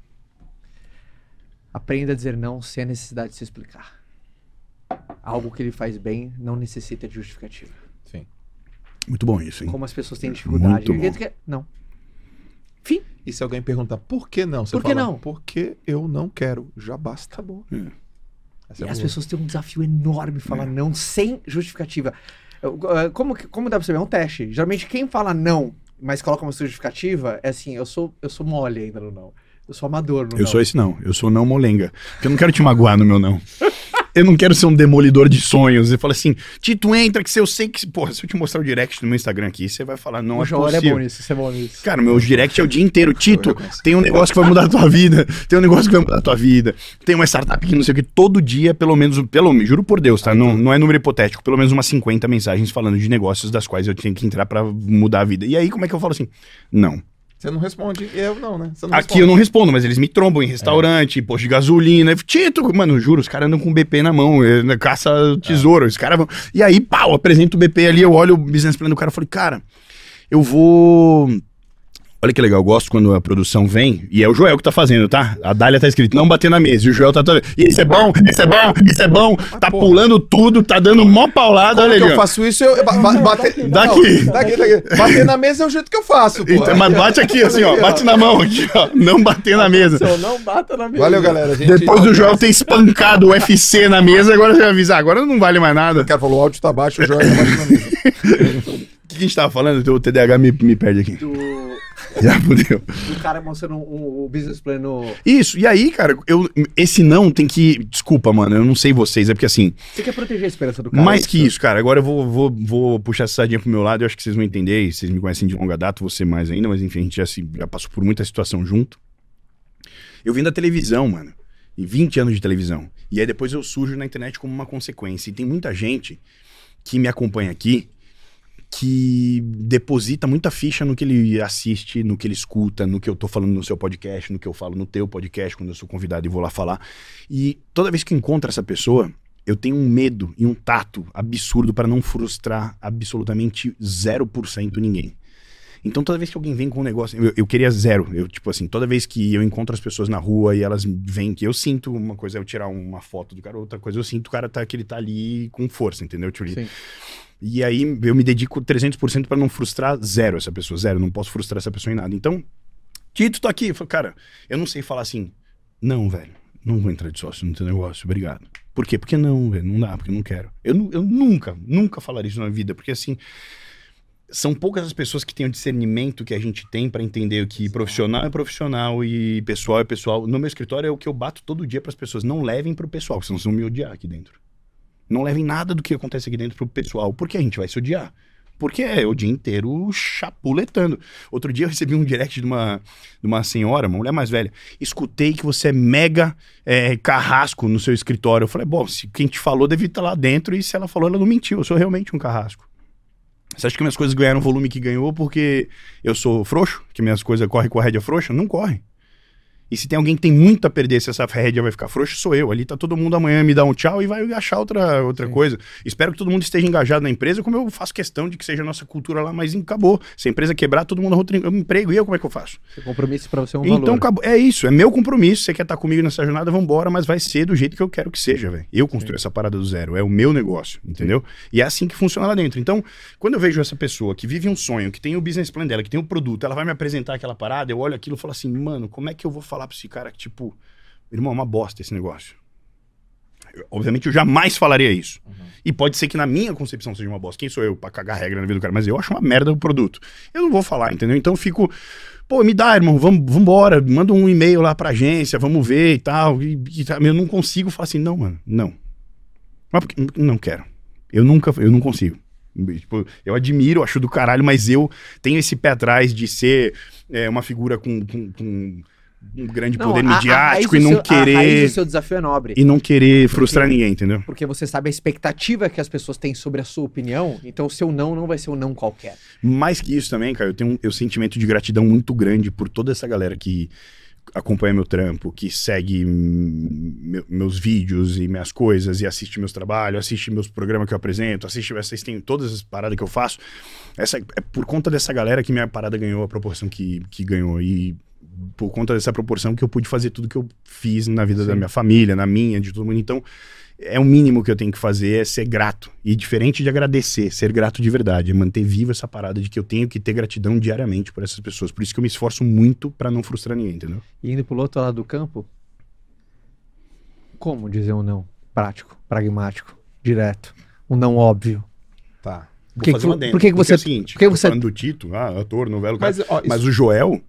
Aprenda a dizer não sem a necessidade de se explicar. Algo que ele faz bem não necessita de justificativa. Sim. Muito bom isso, hein? Como as pessoas têm dificuldade. Não. Fim. E se alguém perguntar por que não? Você por que fala, não? Porque eu não quero. Já basta. Acabou. E as pessoas têm um desafio enorme falar não sem justificativa. Como dá pra saber? É um teste. Geralmente quem fala não, mas coloca uma justificativa, é assim, eu sou mole ainda no não. Eu sou amador no não. Eu sou esse não. Eu sou não molenga. Porque eu não quero te magoar no meu não. Eu não quero ser um demolidor de sonhos. Ele fala assim, Tito, entra que eu sei que... Porra, se eu te mostrar o direct no meu Instagram aqui, você vai falar, não é possível. O João é bom nisso, você é bom nisso. Cara, meu direct é o dia inteiro. Tito, tem um negócio que vai mudar a tua vida. Tem um negócio que vai mudar a tua vida. Tem uma startup que não sei o que. Todo dia, pelo menos, juro por Deus, tá? Não é número hipotético. Pelo menos umas 50 mensagens falando de negócios das quais eu tenho que entrar pra mudar a vida. E aí, como é que eu falo assim? Não. Você não responde, eu não, né? Você não Aqui responde. Eu não respondo, mas eles me trombam em restaurante, posto de gasolina. Tito, mano, juro, os caras andam com o BP na mão, caça tesouro, os caras vão... E aí, pau, apresento o BP ali, eu olho o business plan do cara e falei, cara, eu vou Olha que legal, eu gosto quando a produção vem, e é o Joel que tá fazendo, tá? A Dália tá escrito, não bater na mesa, e o Joel tá todo... Isso é bom, isso é bom, isso é bom, tá pulando tudo, tá dando mó paulada, olha Como que ali. eu faço isso? Bater... Daqui. Daqui. Bater na mesa é o jeito que eu faço, pô. Então, mas bate aqui, assim, ó, bate na mão aqui, ó, não bater na mesa. Não bata na mesa. Valeu, galera. Depois do Joel ter espancado o UFC na mesa, agora você vai avisar, agora não vale mais nada. O cara falou, o áudio tá baixo, o Joel tá baixo na mesa. O que a gente tava falando? O TDAH me perde aqui. Já fudeu. O cara mostrando o business plan no... Isso, e aí, cara, esse não tem que... Desculpa, mano, eu não sei vocês, é porque assim... Você quer proteger a esperança do cara? Mais que isso, cara, agora eu vou puxar essa sardinha pro meu lado, eu acho que vocês vão entender, e vocês me conhecem de longa data, você mais ainda, mas enfim, a gente já passou por muita situação junto. Eu vim da televisão, mano, e 20 anos de televisão, e aí depois eu surjo na internet como uma consequência, e tem muita gente que me acompanha aqui, que deposita muita ficha no que ele assiste, no que ele escuta, no que eu tô falando no seu podcast, no que eu falo no teu podcast, quando eu sou convidado e vou lá falar. E toda vez que eu encontro essa pessoa, eu tenho um medo e um tato absurdo para não frustrar absolutamente 0% ninguém. Então toda vez que alguém vem com um negócio, eu queria zero. Tipo assim, toda vez que eu encontro as pessoas na rua e elas vêm, que eu sinto uma coisa é eu tirar uma foto do cara, outra coisa eu sinto o cara que ele tá ali com força, entendeu? Tipo, Sim. E aí eu me dedico 300% para não frustrar zero essa pessoa, zero, não posso frustrar essa pessoa em nada. Então, Tito, tô aqui. Eu falei, cara, eu não sei falar assim, não, velho, não vou entrar de sócio no teu negócio, obrigado. Por quê? Porque não, velho, não dá, porque eu não quero. Eu nunca falaria isso na vida, porque assim, são poucas as pessoas que têm o discernimento que a gente tem para entender que profissional é profissional e pessoal é pessoal. No meu escritório é o que eu bato todo dia para as pessoas, não levem pro pessoal, senão vocês vão me odiar aqui dentro. Não levem nada do que acontece aqui dentro pro pessoal, porque a gente vai se odiar. Porque é o dia inteiro chapuletando. Outro dia eu recebi um direct de uma senhora, uma mulher mais velha. Escutei que você é mega carrasco no seu escritório. Eu falei, bom, se quem te falou deve estar lá dentro, e se ela falou, ela não mentiu. Eu sou realmente um carrasco. Você acha que minhas coisas ganharam o volume que ganhou porque eu sou frouxo? Que minhas coisas correm com a rédea frouxa? Não corre. E se tem alguém que tem muito a perder, se essa rédea vai ficar frouxa, sou eu. Ali tá todo mundo amanhã me dá um tchau e vai achar outra coisa. Espero que todo mundo esteja engajado na empresa, como eu faço questão de que seja a nossa cultura lá, mas acabou. Se a empresa quebrar, todo mundo arruma um emprego. E eu, como é que eu faço? Seu compromisso pra você é um Então, valor. acabou. É isso, é meu compromisso. Você quer estar comigo nessa jornada, vambora, mas vai ser do jeito que eu quero que seja, velho. Eu construí essa parada do zero, é o meu negócio, entendeu? E é assim que funciona lá dentro. Então, quando eu vejo essa pessoa que vive um sonho, que tem o business plan dela, que tem o produto, ela vai me apresentar aquela parada, eu olho aquilo e falo assim, mano, como é que eu vou falar pra esse cara que, tipo, irmão, é uma bosta esse negócio. Obviamente eu jamais falaria isso. E pode ser que na minha concepção seja uma bosta. Quem sou eu pra cagar regra na vida do cara? Mas eu acho uma merda o produto. Eu não vou falar, entendeu? Então eu fico, pô, me dá, irmão, vamos embora, manda um e-mail lá pra agência, vamos ver e tal. Eu não consigo falar assim, não, mano, não. Mas porque, não quero. Eu não consigo. Tipo, eu admiro, acho do caralho, mas eu tenho esse pé atrás de ser uma figura com um grande poder midiático e não querer... A raiz do seu desafio é nobre. E não querer frustrar ninguém, entendeu? Porque você sabe a expectativa que as pessoas têm sobre a sua opinião, então o seu não vai ser um não qualquer. Mais que isso também, cara, eu tenho um sentimento de gratidão muito grande por toda essa galera que acompanha meu trampo, que segue meus vídeos e minhas coisas, e assiste meus trabalhos, assiste meus programas que eu apresento, assistem todas as paradas que eu faço. É por conta dessa galera que minha parada ganhou a proporção que ganhou, e por conta dessa proporção que eu pude fazer tudo que eu fiz na vida da minha família, na minha, de todo mundo. Então, é o mínimo que eu tenho que fazer, é ser grato. E diferente de agradecer, ser grato de verdade, é manter viva essa parada de que eu tenho que ter gratidão diariamente por essas pessoas. Por isso que eu me esforço muito pra não frustrar ninguém, entendeu? E indo pro outro lado do campo, como dizer um não? Prático, pragmático, direto. Um não óbvio. Tá. Vou fazer uma adendo. Por que você... É o seguinte, por que você... falando do Tito, ator, novela, Mas o Joel...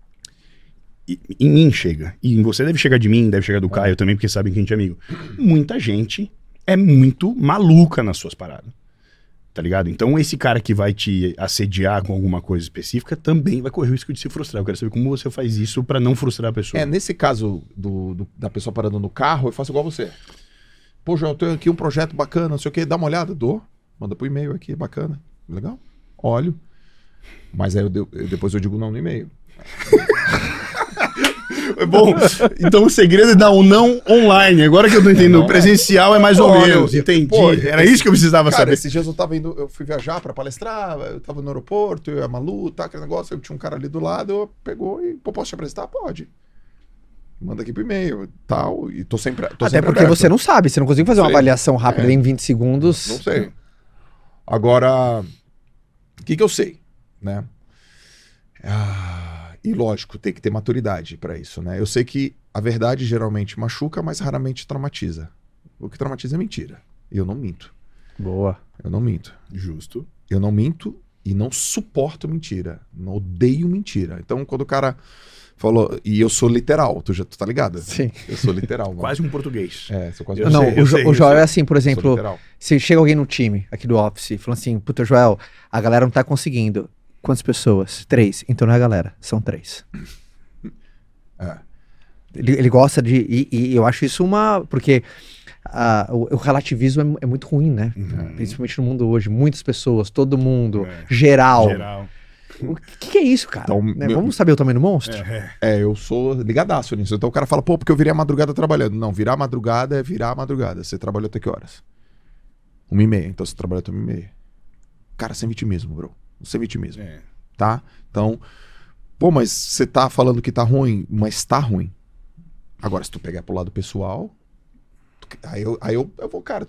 Em mim chega. E em você deve chegar de mim, deve chegar do Caio também, porque sabem que a gente é amigo. Muita gente é muito maluca nas suas paradas. Tá ligado? Então esse cara que vai te assediar com alguma coisa específica também vai correr o risco de se frustrar. Eu quero saber como você faz isso pra não frustrar a pessoa. Nesse caso da pessoa parando no carro, eu faço igual você. Pô, João, eu tenho aqui um projeto bacana, não sei o que, dá uma olhada, manda pro e-mail aqui, bacana, legal, olho. Mas aí depois eu digo não no e-mail. Bom, então o segredo é dar um não online. Agora que eu tô entendendo, o presencial é mais ou menos. Entendi. Pô, Era isso que eu precisava Cara, saber. esses dias eu fui viajar pra palestrar, eu tava no aeroporto, eu e a Malu, tá, aquele negócio, eu tinha um cara ali do lado, eu pegou e, pô, posso te apresentar? Pode. Manda aqui pro e-mail, tal, e tô sempre Até sempre porque aberto. você não sabe, você não conseguiu fazer uma Sei. avaliação rápida em 20 segundos. Não sei. Agora, o que eu sei, né? E lógico, tem que ter maturidade pra isso, né? Eu sei que a verdade geralmente machuca, mas raramente traumatiza. O que traumatiza é mentira. E eu não minto. Boa. Eu não minto. Justo. Eu não minto e não suporto mentira. Não odeio mentira. Então, quando o cara falou... E eu sou literal, tu tá ligado? Sim. Eu sou literal. Mano. Quase um português. É, sou quase Eu Não, sei, o Joel é sei. assim, por Sou exemplo, literal. se chega alguém no time aqui do Office falando assim, puta, Joel, a galera não tá conseguindo. Quantas pessoas? 3. Então não é a galera, são 3. É. Ele gosta de... E eu acho isso uma... Porque o relativismo é muito ruim, né? Principalmente no mundo hoje. Muitas pessoas, todo mundo, geral. Geral. O que é isso, cara? Então, Né? Vamos saber o tamanho do monstro? Eu sou ligadaço nisso. Então o cara fala, pô, porque eu virei a madrugada trabalhando. Não, virar a madrugada é virar a madrugada. Você trabalhou até que horas? 1h30. Então você trabalhou até 1h30. Cara, sem vitimismo, bro. Sem vitimismo. Tá? Então, pô, mas você tá falando que tá ruim, mas tá ruim. Agora, se tu pegar pro lado pessoal, aí eu vou, cara,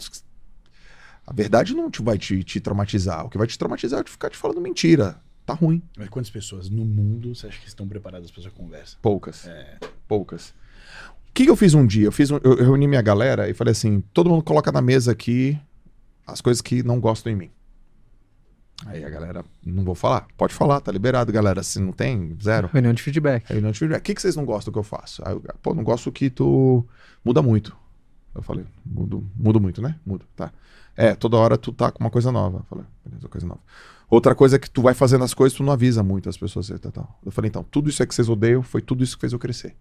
a verdade não vai te traumatizar. O que vai te traumatizar é ficar te falando mentira. Tá ruim. Mas quantas pessoas no mundo você acha que estão preparadas para essa conversa? Poucas. Poucas. O que eu fiz um dia? Eu reuni minha galera e falei assim, todo mundo coloca na mesa aqui as coisas que não gostam em mim. Aí a galera, não vou falar. Pode falar, tá liberado, galera. Se não tem, zero. Reunião de feedback. Reunião de feedback. O que vocês não gostam que eu faço? Aí eu, pô, não gosto que tu muda muito. Eu falei, mudo muito, né? Mudo, tá. Toda hora tu tá com uma coisa nova. Eu falei, beleza, coisa nova. Outra coisa é que tu vai fazendo as coisas, tu não avisa muito as pessoas. Tal. Eu falei, então, tudo isso é que vocês odeiam, foi tudo isso que fez eu crescer.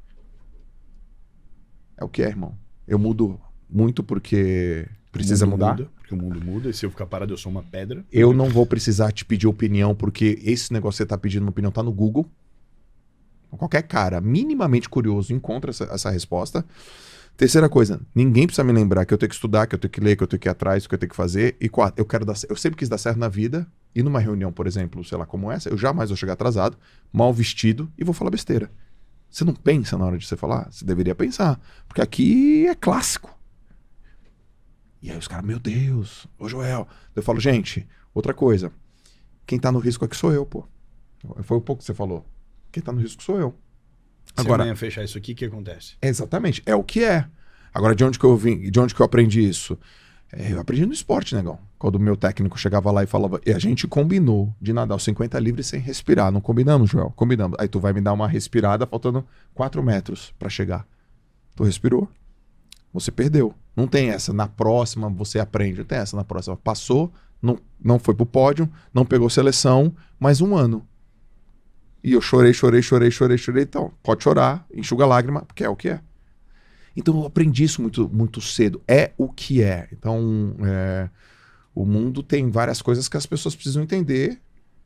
É o que é, irmão. Eu mudo muito porque precisa mudar. Porque o mundo muda, e se eu ficar parado, eu sou uma pedra. Eu não vou precisar te pedir opinião, porque esse negócio que você tá pedindo uma opinião tá no Google. Qualquer cara minimamente curioso encontra essa resposta. Terceira coisa, ninguém precisa me lembrar que eu tenho que estudar, que eu tenho que ler, que eu tenho que ir atrás, que eu tenho que fazer. E 4, eu sempre quis dar certo na vida. E numa reunião, por exemplo, sei lá, como essa, eu jamais vou chegar atrasado, mal vestido e vou falar besteira. Você não pensa na hora de você falar? Você deveria pensar. Porque aqui é clássico. E aí os caras, meu Deus, ô Joel. Eu falo, gente, outra coisa. Quem tá no risco aqui sou eu, pô. Foi um pouco que você falou. Quem tá no risco sou eu. Se Agora, amanhã fechar isso aqui, o que acontece? Exatamente, é o que é. Agora, de onde que eu vim, de onde que eu aprendi isso? Eu aprendi no esporte, negão. Quando o meu técnico chegava lá e falava, e a gente combinou de nadar os 50 livres sem respirar. Não combinamos, Joel? Combinamos. Aí tu vai me dar uma respirada faltando 4 metros pra chegar. Tu respirou. Você perdeu. Não tem essa. Na próxima você aprende. Não tem essa na próxima. Passou, não foi pro pódio, não pegou seleção, mais um ano. E eu chorei. Então, pode chorar, enxuga a lágrima, porque é o que é. Então eu aprendi isso muito, muito cedo. É o que é. Então, o mundo tem várias coisas que as pessoas precisam entender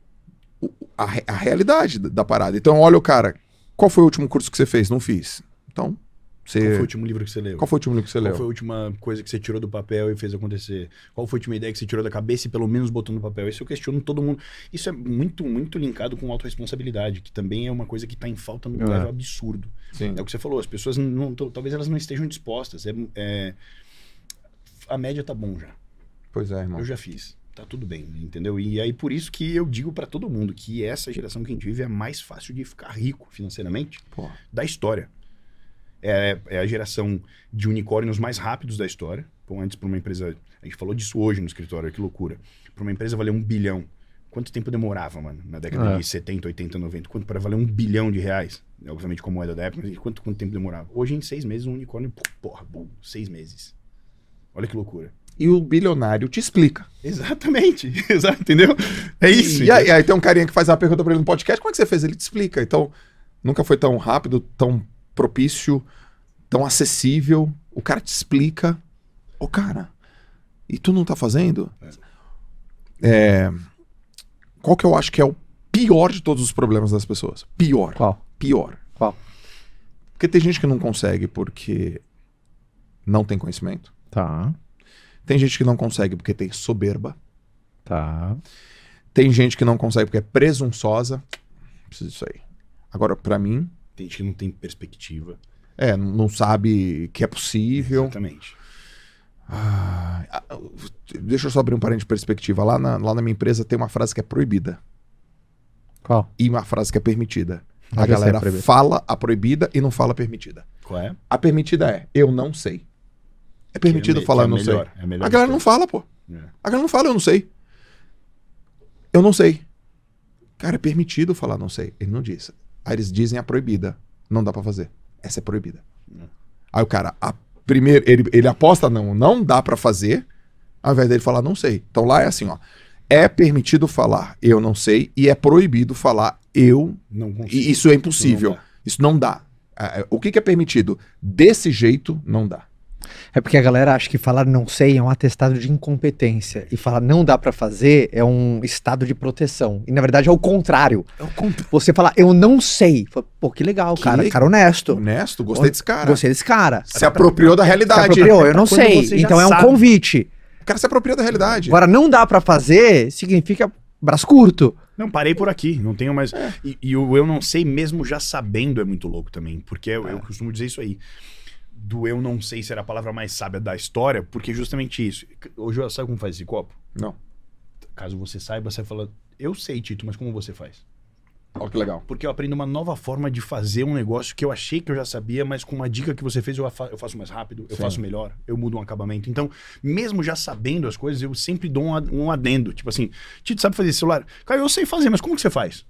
a realidade da parada. Então, olha o cara, qual foi o último curso que você fez? Não fiz. Então, Qual foi o último livro que você leu? Qual foi o último livro que você leu? Qual foi a última coisa que você tirou do papel e fez acontecer? Qual foi a última ideia que você tirou da cabeça e pelo menos botou no papel? Isso eu questiono todo mundo. Isso é muito, muito linkado com autorresponsabilidade, que também é uma coisa que tá em falta no nível absurdo. Sim. É o que você falou, as pessoas talvez elas não estejam dispostas. A média tá bom já. Pois é, irmão. Eu já fiz. Tá tudo bem, entendeu? E aí por isso que eu digo pra todo mundo que essa geração que a gente vive é mais fácil de ficar rico financeiramente da história. É a geração de unicórnios mais rápidos da história. Bom, antes para uma empresa... A gente falou disso hoje no escritório, que loucura. Para uma empresa valer 1 bilhão. Quanto tempo demorava, mano? Na década de 70, 80, 90. Quanto para valer 1 bilhão de reais? Obviamente com a moeda da época, mas quanto tempo demorava? Hoje, em 6 meses, um unicórnio... 6 meses. Olha que loucura. E o bilionário te explica. Exatamente. Entendeu? É isso. E aí tem um carinha que faz uma pergunta pra ele no podcast, como é que você fez? Ele te explica. Então, nunca foi tão rápido, tão propício, tão acessível. O cara te explica. Ô, cara, e tu não tá fazendo? Qual que eu acho que é o pior de todos os problemas das pessoas? Pior. Qual? Pior. Qual? Porque tem gente que não consegue porque não tem conhecimento. Tá. Tem gente que não consegue porque tem soberba. Tá. Tem gente que não consegue porque é presunçosa. Preciso disso aí. Agora, pra mim, Tem gente que não tem perspectiva. não sabe que é possível. Exatamente. Deixa eu só abrir um parênteses de perspectiva. Lá na minha empresa tem uma frase que é proibida Qual? e uma frase que é permitida. A Onde essa é galera proibida? fala a proibida e não fala a permitida. Qual é? A permitida é eu não sei. É permitido falar eu não sei. É melhor A galera não fala, pô. É. A galera não fala eu não sei. Eu não sei. Cara, é permitido falar não sei. Ele não diz. Aí eles dizem a proibida. Não dá pra fazer. Essa é proibida. Aí o cara, primeiro, ele aposta não dá pra fazer, ao invés dele falar não sei. Então lá é assim, ó. É permitido falar eu não sei e é proibido falar eu. Não consigo. E isso é impossível. Não dá. Isso não dá. O que é permitido? Desse jeito, não dá. É porque a galera acha que falar não sei é um atestado de incompetência. E falar não dá pra fazer é um estado de proteção. E na verdade é o contrário. Você falar eu não sei. Fala, pô, que legal, Que cara. legal. Cara honesto. Honesto, gostei desse cara. Gostei desse cara. Se apropriou da Se realidade. apropriou, eu não Quando sei. você já Então é um sabe. convite. O cara se apropria da realidade. Agora, não dá pra fazer significa braço curto. Não, parei por aqui, não tenho mais. E o eu não sei mesmo já sabendo é muito louco também, porque eu costumo dizer isso aí. Do eu não sei ser a palavra mais sábia da história, porque justamente isso. Hoje eu sabe como faz esse copo? Não. Caso você saiba, você fala, eu sei, Tito, mas como você faz? Olha que legal. Porque eu aprendo uma nova forma de fazer um negócio que eu achei que eu já sabia, mas com uma dica que você fez, eu faço mais rápido, eu Sim. faço melhor, eu mudo um acabamento. Então, mesmo já sabendo as coisas, eu sempre dou um adendo. Tipo assim, Tito, sabe fazer esse celular? Cara, eu sei fazer, mas como que você faz?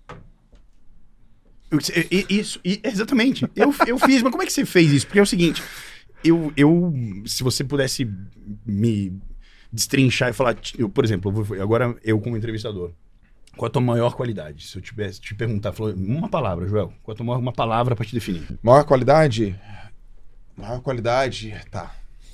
Exatamente. Eu fiz, mas como é que você fez isso? Porque é o seguinte, se você pudesse me destrinchar e falar, por exemplo, agora eu como entrevistador, qual a tua maior qualidade? Se eu tivesse te perguntar, falou uma palavra, Joel, qual a tua maior uma palavra pra te definir? Maior qualidade? Tá.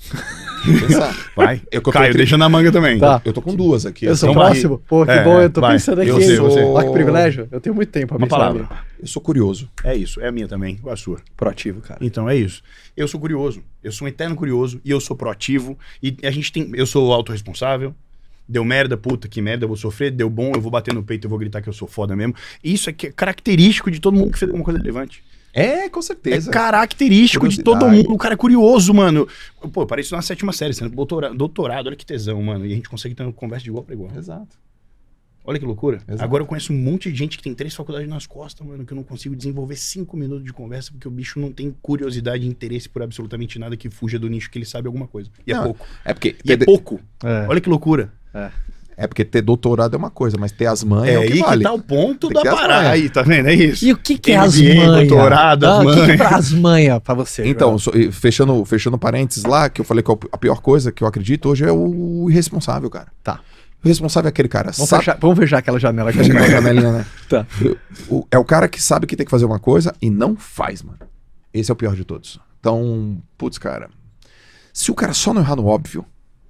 Pensar. Vai. Caio, entre- deixa na manga também. Tá. Eu tô com duas aqui. Eu sou Então vai. próximo? Pô, que É, bom, eu tô vai. pensando aqui. Eu sei, você. Olha que privilégio. Eu tenho muito tempo pra Uma pensar palavra. ali. Eu sou curioso. É isso, é a minha também, a sua. Proativo, cara. Então é isso. Eu sou curioso, eu sou um eterno curioso e eu sou proativo e eu sou autorresponsável. Deu merda, puta, que merda, eu vou sofrer. Deu bom, eu vou bater no peito, eu vou gritar que eu sou foda mesmo. Isso é característico de todo mundo que fez alguma coisa relevante. Com certeza. É característico de todo Curiosidade. mundo. O cara é curioso, mano. Pô, parece na 7ª série, sendo doutorado, olha que tesão, mano. E a gente consegue ter uma conversa de igual pra igual. Exato. Olha que loucura. Exato. Agora eu conheço um monte de gente que tem 3 faculdades nas costas, mano, que eu não consigo desenvolver 5 minutos de conversa porque o bicho não tem curiosidade e interesse por absolutamente nada que fuja do nicho que ele sabe alguma coisa. E Não, é pouco. É porque, E é pouco. É. Olha que loucura. é porque ter doutorado é uma coisa, mas ter as manhas é, o que aí vale. que tá o ponto Tem da que ter as parada. manhas. Aí, tá vendo? É isso. E o que é as MBA, manhas? doutorado, as O que manhas. é as manhas pra você? Então, Joel? fechando parênteses lá, que eu falei que a pior coisa que eu acredito hoje é o irresponsável, cara. Tá. O irresponsável é aquele cara. Vamos fechar aquela janela aqui. Fechar aquela janelinha, né? Tá. É o cara que sabe que tem que fazer uma coisa e não faz, mano. Esse é o pior de todos. Então, putz, cara. Se o cara só não errar no óbvio,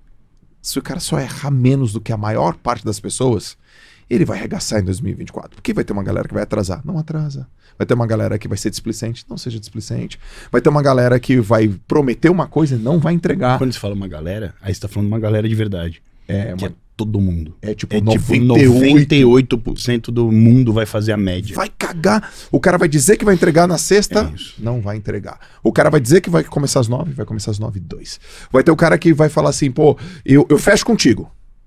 se o cara só errar menos do que a maior parte das pessoas, ele vai arregaçar em 2024. Porque vai ter uma galera que vai atrasar. Não atrasa. Vai ter uma galera que vai ser displicente. Não seja displicente. Vai ter uma galera que vai prometer uma coisa e não vai entregar. Quando você fala uma galera, aí você tá falando de uma galera de verdade. É, Que é todo mundo. é tipo É 98. tipo 98% do mundo vai fazer a média. Vai cagar. O cara vai dizer que vai entregar na sexta, É isso. não vai entregar. O cara vai dizer que vai começar às 9, vai começar às 9h02. Vai ter o cara que vai falar assim, pô, eu fecho contigo.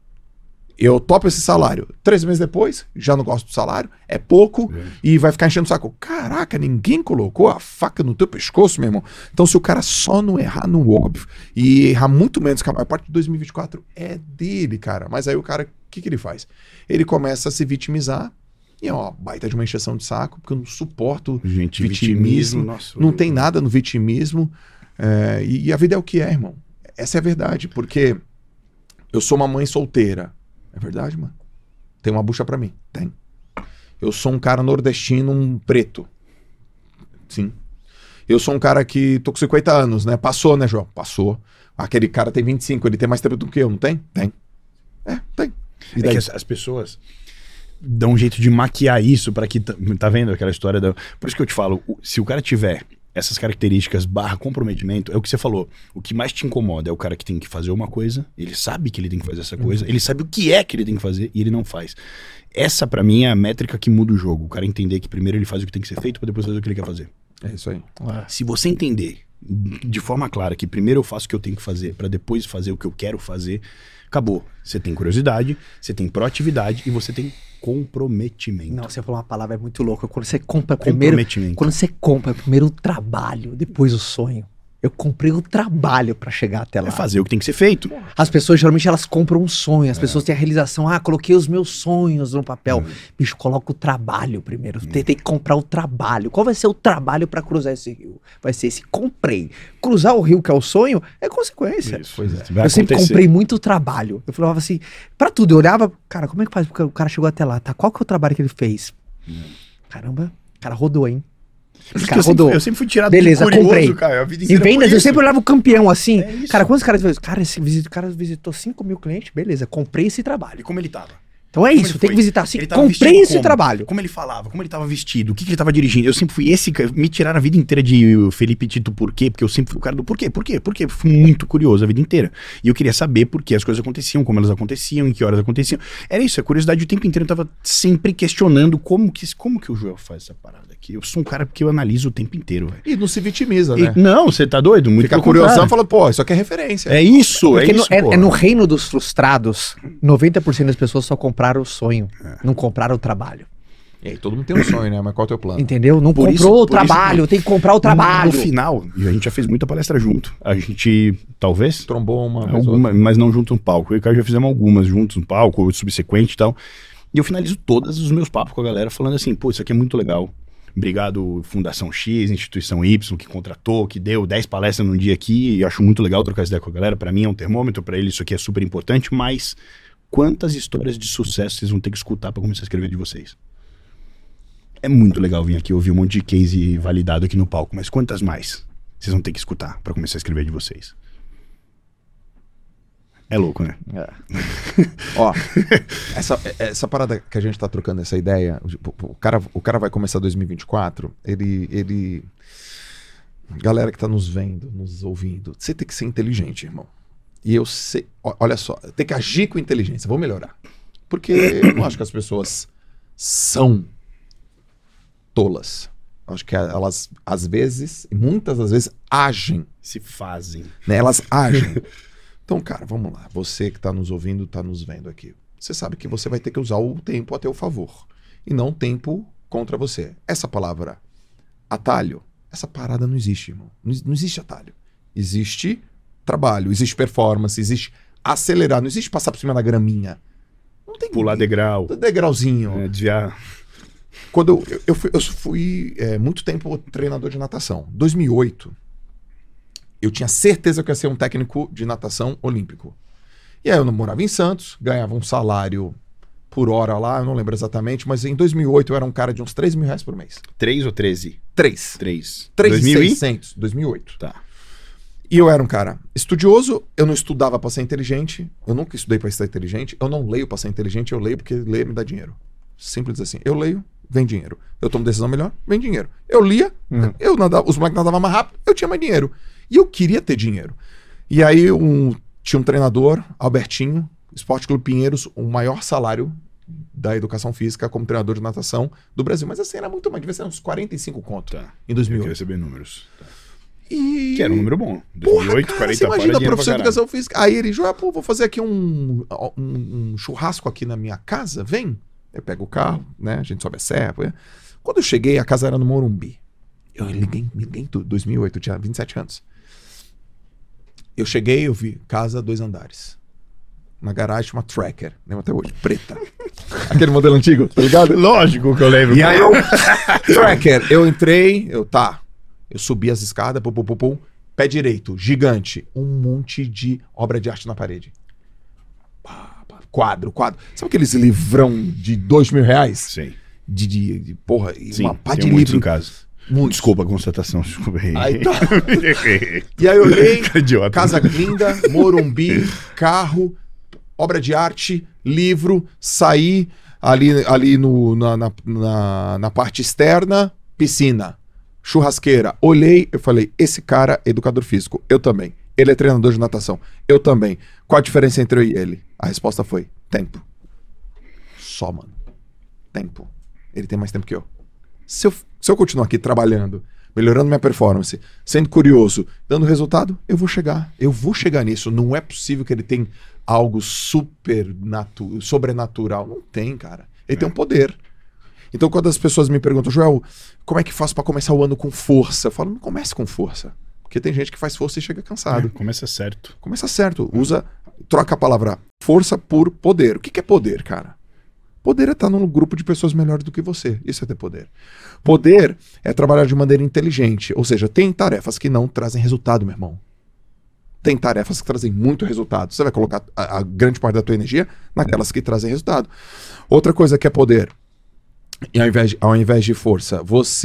Eu topo esse salário. 3 meses depois, já não gosto do salário, é pouco, e vai ficar enchendo o saco. Caraca, ninguém colocou a faca no teu pescoço, meu irmão. Então, se o cara só não errar no óbvio, e errar muito menos, que a maior parte de 2024 é dele, cara. Mas aí o cara, o que ele faz? Ele começa a se vitimizar, e é uma baita de uma encheção de saco, porque eu não suporto Gente, vitimismo, nossa. não tem nada no vitimismo, e a vida é o que é, irmão. Essa é a verdade, porque eu sou uma mãe solteira. É verdade, mano. Tem uma bucha pra mim? Tem. Eu sou um cara nordestino, um preto. Sim. Eu sou um cara que tô com 50 anos, né? Passou, né, João? Passou. Aquele cara tem 25, ele tem mais tempo do que eu, não tem? Tem. Tem. E É daí? que as pessoas dão um jeito de maquiar isso pra que... Tá vendo aquela história da... Por isso que eu te falo, se o cara tiver essas características / comprometimento, é o que você falou. O que mais te incomoda é o cara que tem que fazer uma coisa, ele sabe que ele tem que fazer essa coisa, ele sabe o que é que ele tem que fazer e ele não faz. Essa, pra mim, é a métrica que muda o jogo. O cara entender que primeiro ele faz o que tem que ser feito pra depois fazer o que ele quer fazer. É isso aí. Se você entender de forma clara que primeiro eu faço o que eu tenho que fazer pra depois fazer o que eu quero fazer, acabou. Você tem curiosidade, você tem proatividade e você tem comprometimento. Não, você falou uma palavra muito louca. Quando você compra primeiro... Comprometimento. Quando você compra primeiro o trabalho, depois o sonho. Eu comprei o trabalho pra chegar até lá. É fazer o que tem que ser feito. As pessoas, geralmente, elas compram um sonho. As pessoas têm a realização. Ah, coloquei os meus sonhos no papel. Bicho, coloca o trabalho primeiro. Tem que comprar o trabalho. Qual vai ser o trabalho pra cruzar esse rio? Vai ser esse. Comprei. Cruzar o rio, que é o sonho, é consequência. Isso. Pois é. Vai Eu sempre acontecer. comprei muito trabalho. Eu falava assim, pra tudo. Eu olhava, cara, como é que faz? Porque o cara chegou até lá, tá? Qual que é o trabalho que ele fez? Caramba, o cara rodou, hein? Esse Porque cara eu sempre, rodou. eu sempre fui tirado Beleza, de curioso, comprei. cara. A vida Em inteira vendas, foi eu isso. sempre olhava o campeão assim. É isso. Cara, quantos caras fez? Cara, cara visitou 5 mil clientes, beleza, comprei esse trabalho. E como ele tava? Então é Como isso, ele tem que foi? visitar assim. Ele tava Comprei vestido esse como? trabalho. Como ele falava, como ele tava vestido, o que ele tava dirigindo. Eu sempre fui esse cara. Me tiraram a vida inteira de Felipe Tito por quê? Porque eu sempre fui o cara do porquê. Fui muito curioso a vida inteira. E eu queria saber por que as coisas aconteciam, como elas aconteciam, em que horas aconteciam. Era isso, a curiosidade o tempo inteiro. Eu tava sempre questionando como que o Joel faz essa parada aqui. Eu sou um cara que eu analiso o tempo inteiro, velho. E não se vitimiza, né? Não, você tá doido? Muito Fica pelo curiosão e contrário. fala, pô, isso aqui é referência. É isso, Porque é isso, pô. no reino dos frustrados, 90% das pessoas só compraram o sonho, não compraram o trabalho. E aí, todo mundo tem um sonho, né? Mas qual é o teu plano? Entendeu? Não Por comprou isso- o por isso trabalho, tem que comprar o trabalho. No final, e a gente já fez muita palestra junto. A gente, talvez, Trombou uma vez ou alguma, mas não junto no palco. Eu e o Caio já fizemos algumas juntos no palco, subsequente e tal. E eu finalizo todos os meus papos com a galera falando assim, pô, isso aqui é muito legal. Obrigado, Fundação X, Instituição Y, que contratou, que deu 10 palestras num dia aqui. E eu acho muito legal trocar essa ideia com a galera. Pra mim é um termômetro, pra ele isso aqui é super importante. Mas quantas histórias de sucesso vocês vão ter que escutar pra começar a escrever de vocês? É muito legal vir aqui ouvir um monte de case validado aqui no palco. Mas quantas mais vocês vão ter que escutar pra começar a escrever de vocês? É louco, né? Ó, essa parada que a gente tá trocando, essa ideia, o cara vai começar 2024, ele... Galera que tá nos vendo, nos ouvindo, você tem que ser inteligente, irmão. E eu sei, olha só, tem que agir com inteligência, vou melhorar. Porque eu não acho que as pessoas são tolas. Eu acho que elas, às vezes, e muitas das vezes, agem, Se fazem. né? Elas agem. Então, cara, vamos lá. Você que tá nos ouvindo, tá nos vendo aqui. Você sabe que você vai ter que usar o tempo a teu favor. E não o tempo contra você. Essa palavra atalho, essa parada não existe, irmão. Não existe atalho. Existe trabalho, existe performance, existe acelerar. Não existe passar por cima da graminha. Não tem Pular degrau, degrauzinho. desviar. Quando eu fui muito tempo treinador de natação. 2008, eu tinha certeza que eu ia ser um técnico de natação olímpico. E aí eu morava em Santos, ganhava um salário por hora lá, eu não lembro exatamente, mas em 2008 eu era um cara de uns 3 mil reais por mês. 3 ou 13? 3. 3. 3.600, 2008. Tá. E eu era um cara estudioso, eu não estudava pra ser inteligente, eu nunca estudei pra ser inteligente, eu não leio pra ser inteligente, eu leio porque ler me dá dinheiro. Simples assim. Eu leio, vem dinheiro. Eu tomo decisão melhor, vem dinheiro. Eu lia, eu nadava, os moleques nadavam mais rápido, eu tinha mais dinheiro. E eu queria ter dinheiro. E aí tinha um treinador, Albertinho, Esporte Clube Pinheiros, o maior salário da educação física como treinador de natação do Brasil. Mas assim, era muito mais, devia ser uns 45 conto Tá. em Eu 2008. queria receber números. Tá. E... Que era um número bom. Porra, 2008, cara, 40 você para imagina a dinheiro pra professor de caralho. educação física. Aí ele, Joel, pô, vou fazer aqui um churrasco aqui na minha casa, vem. Eu pego o carro, né, a gente sobe a serra. Quando eu cheguei, a casa era no Morumbi. Eu liguei em 2008, eu tinha 27 anos. Eu cheguei, eu vi casa 2 andares. Na garagem uma Tracker, lembro até hoje, preta. Aquele modelo antigo, tá ligado? Lógico que eu lembro. E aí eu... Tracker, eu entrei, eu subi as escadas, pé direito, gigante, um monte de obra de arte na parede. Quadro. Sabe aqueles livrão de 2 mil reais? Sim. De porra, e Sim, uma pá de tem muitos livro. em casa. Muitos. Desculpa a constatação, desculpa aí. Aí tá. E aí eu olhei, Cara idiota. casa linda, Morumbi, carro, obra de arte, livro, saí ali na parte externa, piscina. churrasqueira. Olhei, eu falei, esse cara é educador físico. Eu também. Ele é treinador de natação. Eu também. Qual a diferença entre eu e ele? A resposta foi, tempo. Só, mano. Tempo. Ele tem mais tempo que eu. Se eu continuar aqui trabalhando, melhorando minha performance, sendo curioso, dando resultado, eu vou chegar. Eu vou chegar nisso. Não é possível que ele tenha algo sobrenatural. Não tem, cara. Ele tem um poder. Então, quando as pessoas me perguntam, Joel, como é que faço pra começar o ano com força? Eu falo, não comece com força. Porque tem gente que faz força e chega cansado. Começa certo. Começa certo. Troca a palavra força por poder. O que é poder, cara? Poder é estar num grupo de pessoas melhores do que você. Isso é ter poder. Poder é trabalhar de maneira inteligente. Ou seja, tem tarefas que não trazem resultado, meu irmão. Tem tarefas que trazem muito resultado. Você vai colocar a grande parte da tua energia naquelas que trazem resultado. Outra coisa que é poder, e ao invés de força,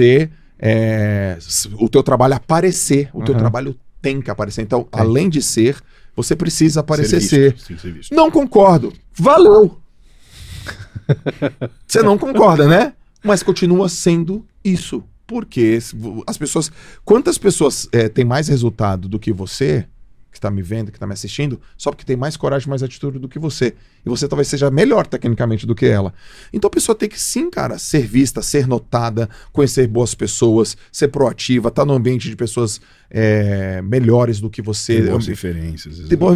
o teu trabalho aparecer. O teu trabalho tem que aparecer. Então, além de ser, você precisa aparecer ser. Não concordo. Valeu. Você não concorda, né? Mas continua sendo isso. Porque as pessoas... Quantas pessoas têm mais resultado do que você, que está me vendo, que está me assistindo, só porque tem mais coragem, mais atitude do que você. E você talvez seja melhor tecnicamente do que ela. Então a pessoa tem que sim, cara, ser vista, ser notada, conhecer boas pessoas, ser proativa, estar no ambiente de pessoas melhores do que você. Ter boas referências.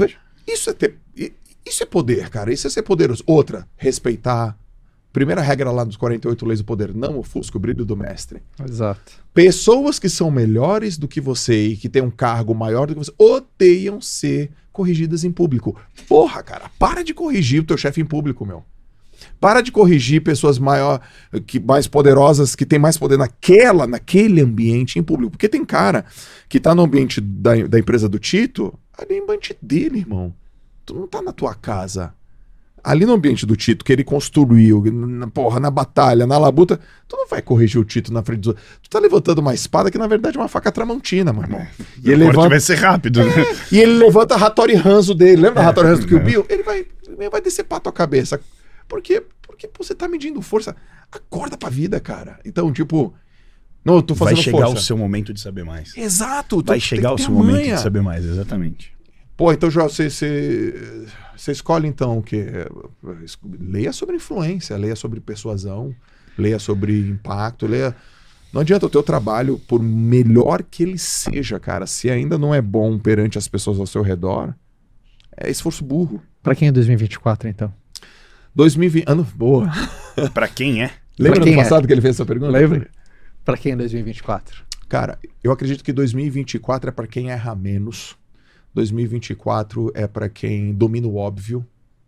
Isso é poder, cara. Isso é ser poderoso. Outra, respeitar. Primeira regra lá dos 48 leis do poder. Não ofusca o brilho do mestre. Exato. Pessoas que são melhores do que você e que têm um cargo maior do que você odeiam ser corrigidas em público. Porra, cara, para de corrigir o teu chefe em público, meu. Para de corrigir pessoas mais poderosas, que têm mais poder naquele ambiente em público. Porque tem cara que tá no ambiente da empresa do Tito, ali é ambiente dele, irmão. Tu não tá na tua casa. Ali no ambiente do Tito, que ele construiu, na batalha, na labuta, tu não vai corrigir o Tito na frente dos outros. Tu tá levantando uma espada que, na verdade, é uma faca tramontina, meu irmão. E ele vai ser rápido, né? E ele levanta a Hattori Hanzo dele. Lembra a Hattori Hanzo do Kill Bill? Ele vai decepar a tua cabeça. Por quê? Porque você tá medindo força. Acorda pra vida, cara. Então, tipo... Não, eu tô fazendo força. Vai chegar o seu momento de saber mais. Exato. Vai chegar o seu momento de saber mais, exatamente. Pô, então, Joel, você escolhe, então, o quê? Leia sobre influência, leia sobre persuasão, leia sobre impacto, leia... Não adianta o teu trabalho, por melhor que ele seja, cara, se ainda não é bom perante as pessoas ao seu redor, é esforço burro. Pra quem é 2024, então? 2020... Ano... Boa. Pra quem é? Lembra do passado que ele fez essa pergunta? Lembra? Pra quem é 2024? Cara, eu acredito que 2024 é pra quem erra menos. 2024 é para quem domina o óbvio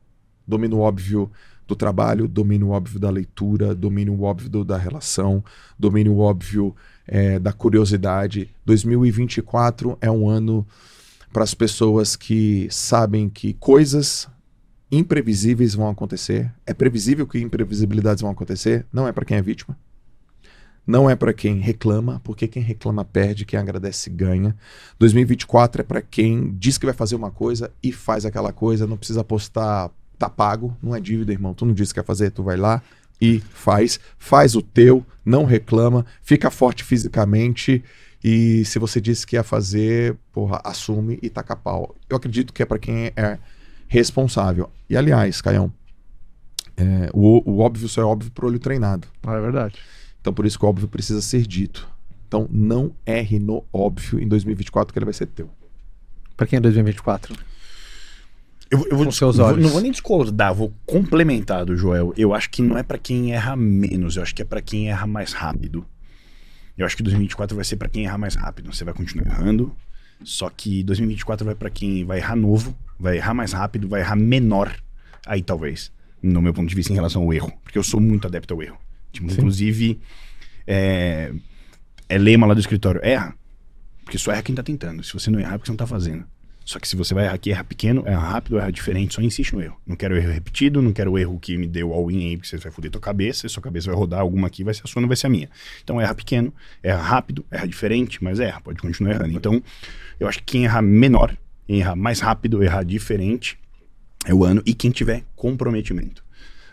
do trabalho, domina o óbvio da leitura, domina o óbvio da relação, domina o óbvio da curiosidade. 2024 é um ano para as pessoas que sabem que coisas imprevisíveis vão acontecer. É previsível que imprevisibilidades vão acontecer, não é para quem é vítima. Não é para quem reclama, porque quem reclama perde, quem agradece ganha. 2024 é para quem diz que vai fazer uma coisa e faz aquela coisa, não precisa apostar, tá pago, não é dívida, irmão. Tu não disse que quer fazer, tu vai lá e faz o teu, não reclama, fica forte fisicamente e se você disse que ia fazer, porra, assume e taca pau. Eu acredito que é para quem é responsável. E aliás, Caião, o óbvio só é óbvio pro olho treinado. É verdade. Então, por isso que o óbvio precisa ser dito. Então, não erre no óbvio em 2024, que ele vai ser teu. Pra quem é 2024? Eu vou Com seus olhos. Não vou nem discordar, vou complementar do Joel. Eu acho que não é pra quem erra menos, eu acho que é pra quem erra mais rápido. Eu acho que 2024 vai ser pra quem erra mais rápido. Você vai continuar errando, só que 2024 vai pra quem vai errar novo, vai errar mais rápido, vai errar menor. Aí talvez, no meu ponto de vista, em relação ao erro. Porque eu sou muito adepto ao erro. Tipo, inclusive, é lema lá do escritório, erra, porque só erra quem tá tentando. Se você não errar, é porque você não tá fazendo. Só que se você vai errar aqui, erra pequeno, erra rápido, erra diferente, só insiste no erro. Não quero erro repetido, não quero o erro que me deu all-in aí, porque você vai foder tua cabeça, sua cabeça vai rodar, alguma aqui vai ser a sua, não vai ser a minha. Então erra pequeno, erra rápido, erra diferente, mas erra, pode continuar errando. Então, eu acho que quem errar menor, errar mais rápido, errar diferente, é o ano, e quem tiver comprometimento.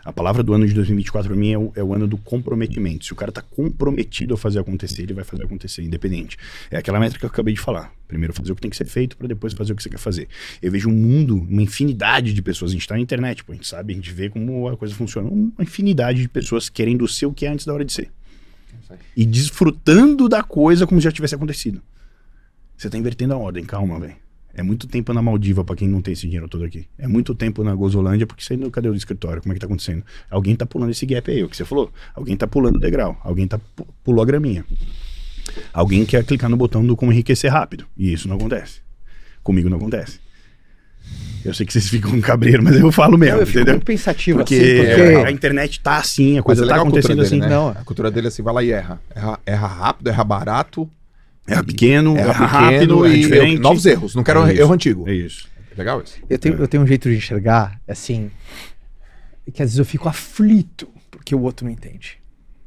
A palavra do ano de 2024 pra mim é o ano do comprometimento. Se o cara tá comprometido a fazer acontecer, ele vai fazer acontecer, independente. É aquela métrica que eu acabei de falar. Primeiro fazer o que tem que ser feito, para depois fazer o que você quer fazer. Eu vejo um mundo, uma infinidade de pessoas. A gente tá na internet, pô, a gente sabe, a gente vê como a coisa funciona. Uma infinidade de pessoas querendo ser o que é antes da hora de ser. E desfrutando da coisa como se já tivesse acontecido. Você tá invertendo a ordem, calma, velho. É muito tempo na Maldiva pra quem não tem esse dinheiro todo aqui. É muito tempo na Gozolândia porque você não... Cadê o escritório? Como é que tá acontecendo? Alguém tá pulando esse gap aí, o que você falou. Alguém tá pulando o degrau. Alguém pulou a graminha. Alguém quer clicar no botão do como enriquecer rápido. E isso não acontece. Comigo não acontece. Eu sei que vocês ficam cabreiros, mas eu falo mesmo, eu fico entendeu? muito pensativo Porque, assim, a internet tá assim, a coisa Mas é tá legal a cultura acontecendo dele, assim. né? Não. A cultura dele é assim, vai lá e erra. Erra rápido, erra barato. Erra pequeno, Erra erra pequeno rápido, é e diferente. novos erros. Não quero É isso. erro antigo. É isso. Legal isso. eu tenho um jeito de enxergar, assim, que às vezes eu fico aflito porque o outro não entende.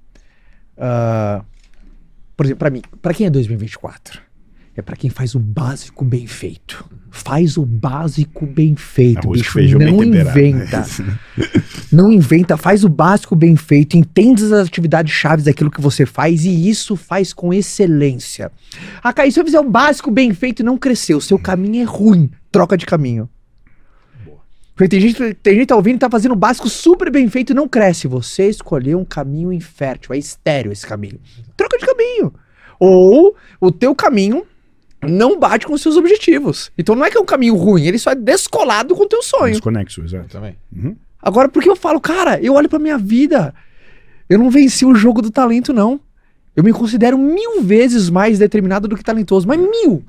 Por exemplo, pra mim, pra quem é 2024? É pra quem faz o básico bem feito. Faz o básico bem feito, Arroz, bicho. feijão bem Não temperado, inventa. né? Não inventa, faz o básico bem feito, entende as atividades chaves daquilo que você faz e isso faz com excelência. Ah, Caio, se eu fizer o básico bem feito e não crescer, o seu caminho é ruim, troca de caminho. Porque tem gente que tá ouvindo e tá fazendo o básico super bem feito e não cresce. Você escolheu um caminho infértil, é estéril esse caminho. Troca de caminho. Ou o teu caminho não bate com os seus objetivos. Então não é que é um caminho ruim, ele só é descolado com o teu sonho. Desconexo, exato. Também. Uhum. Agora, porque eu falo, cara, eu olho pra minha vida, eu não venci o jogo do talento, não. Eu me considero 1000 vezes mais determinado do que talentoso, mas 1000.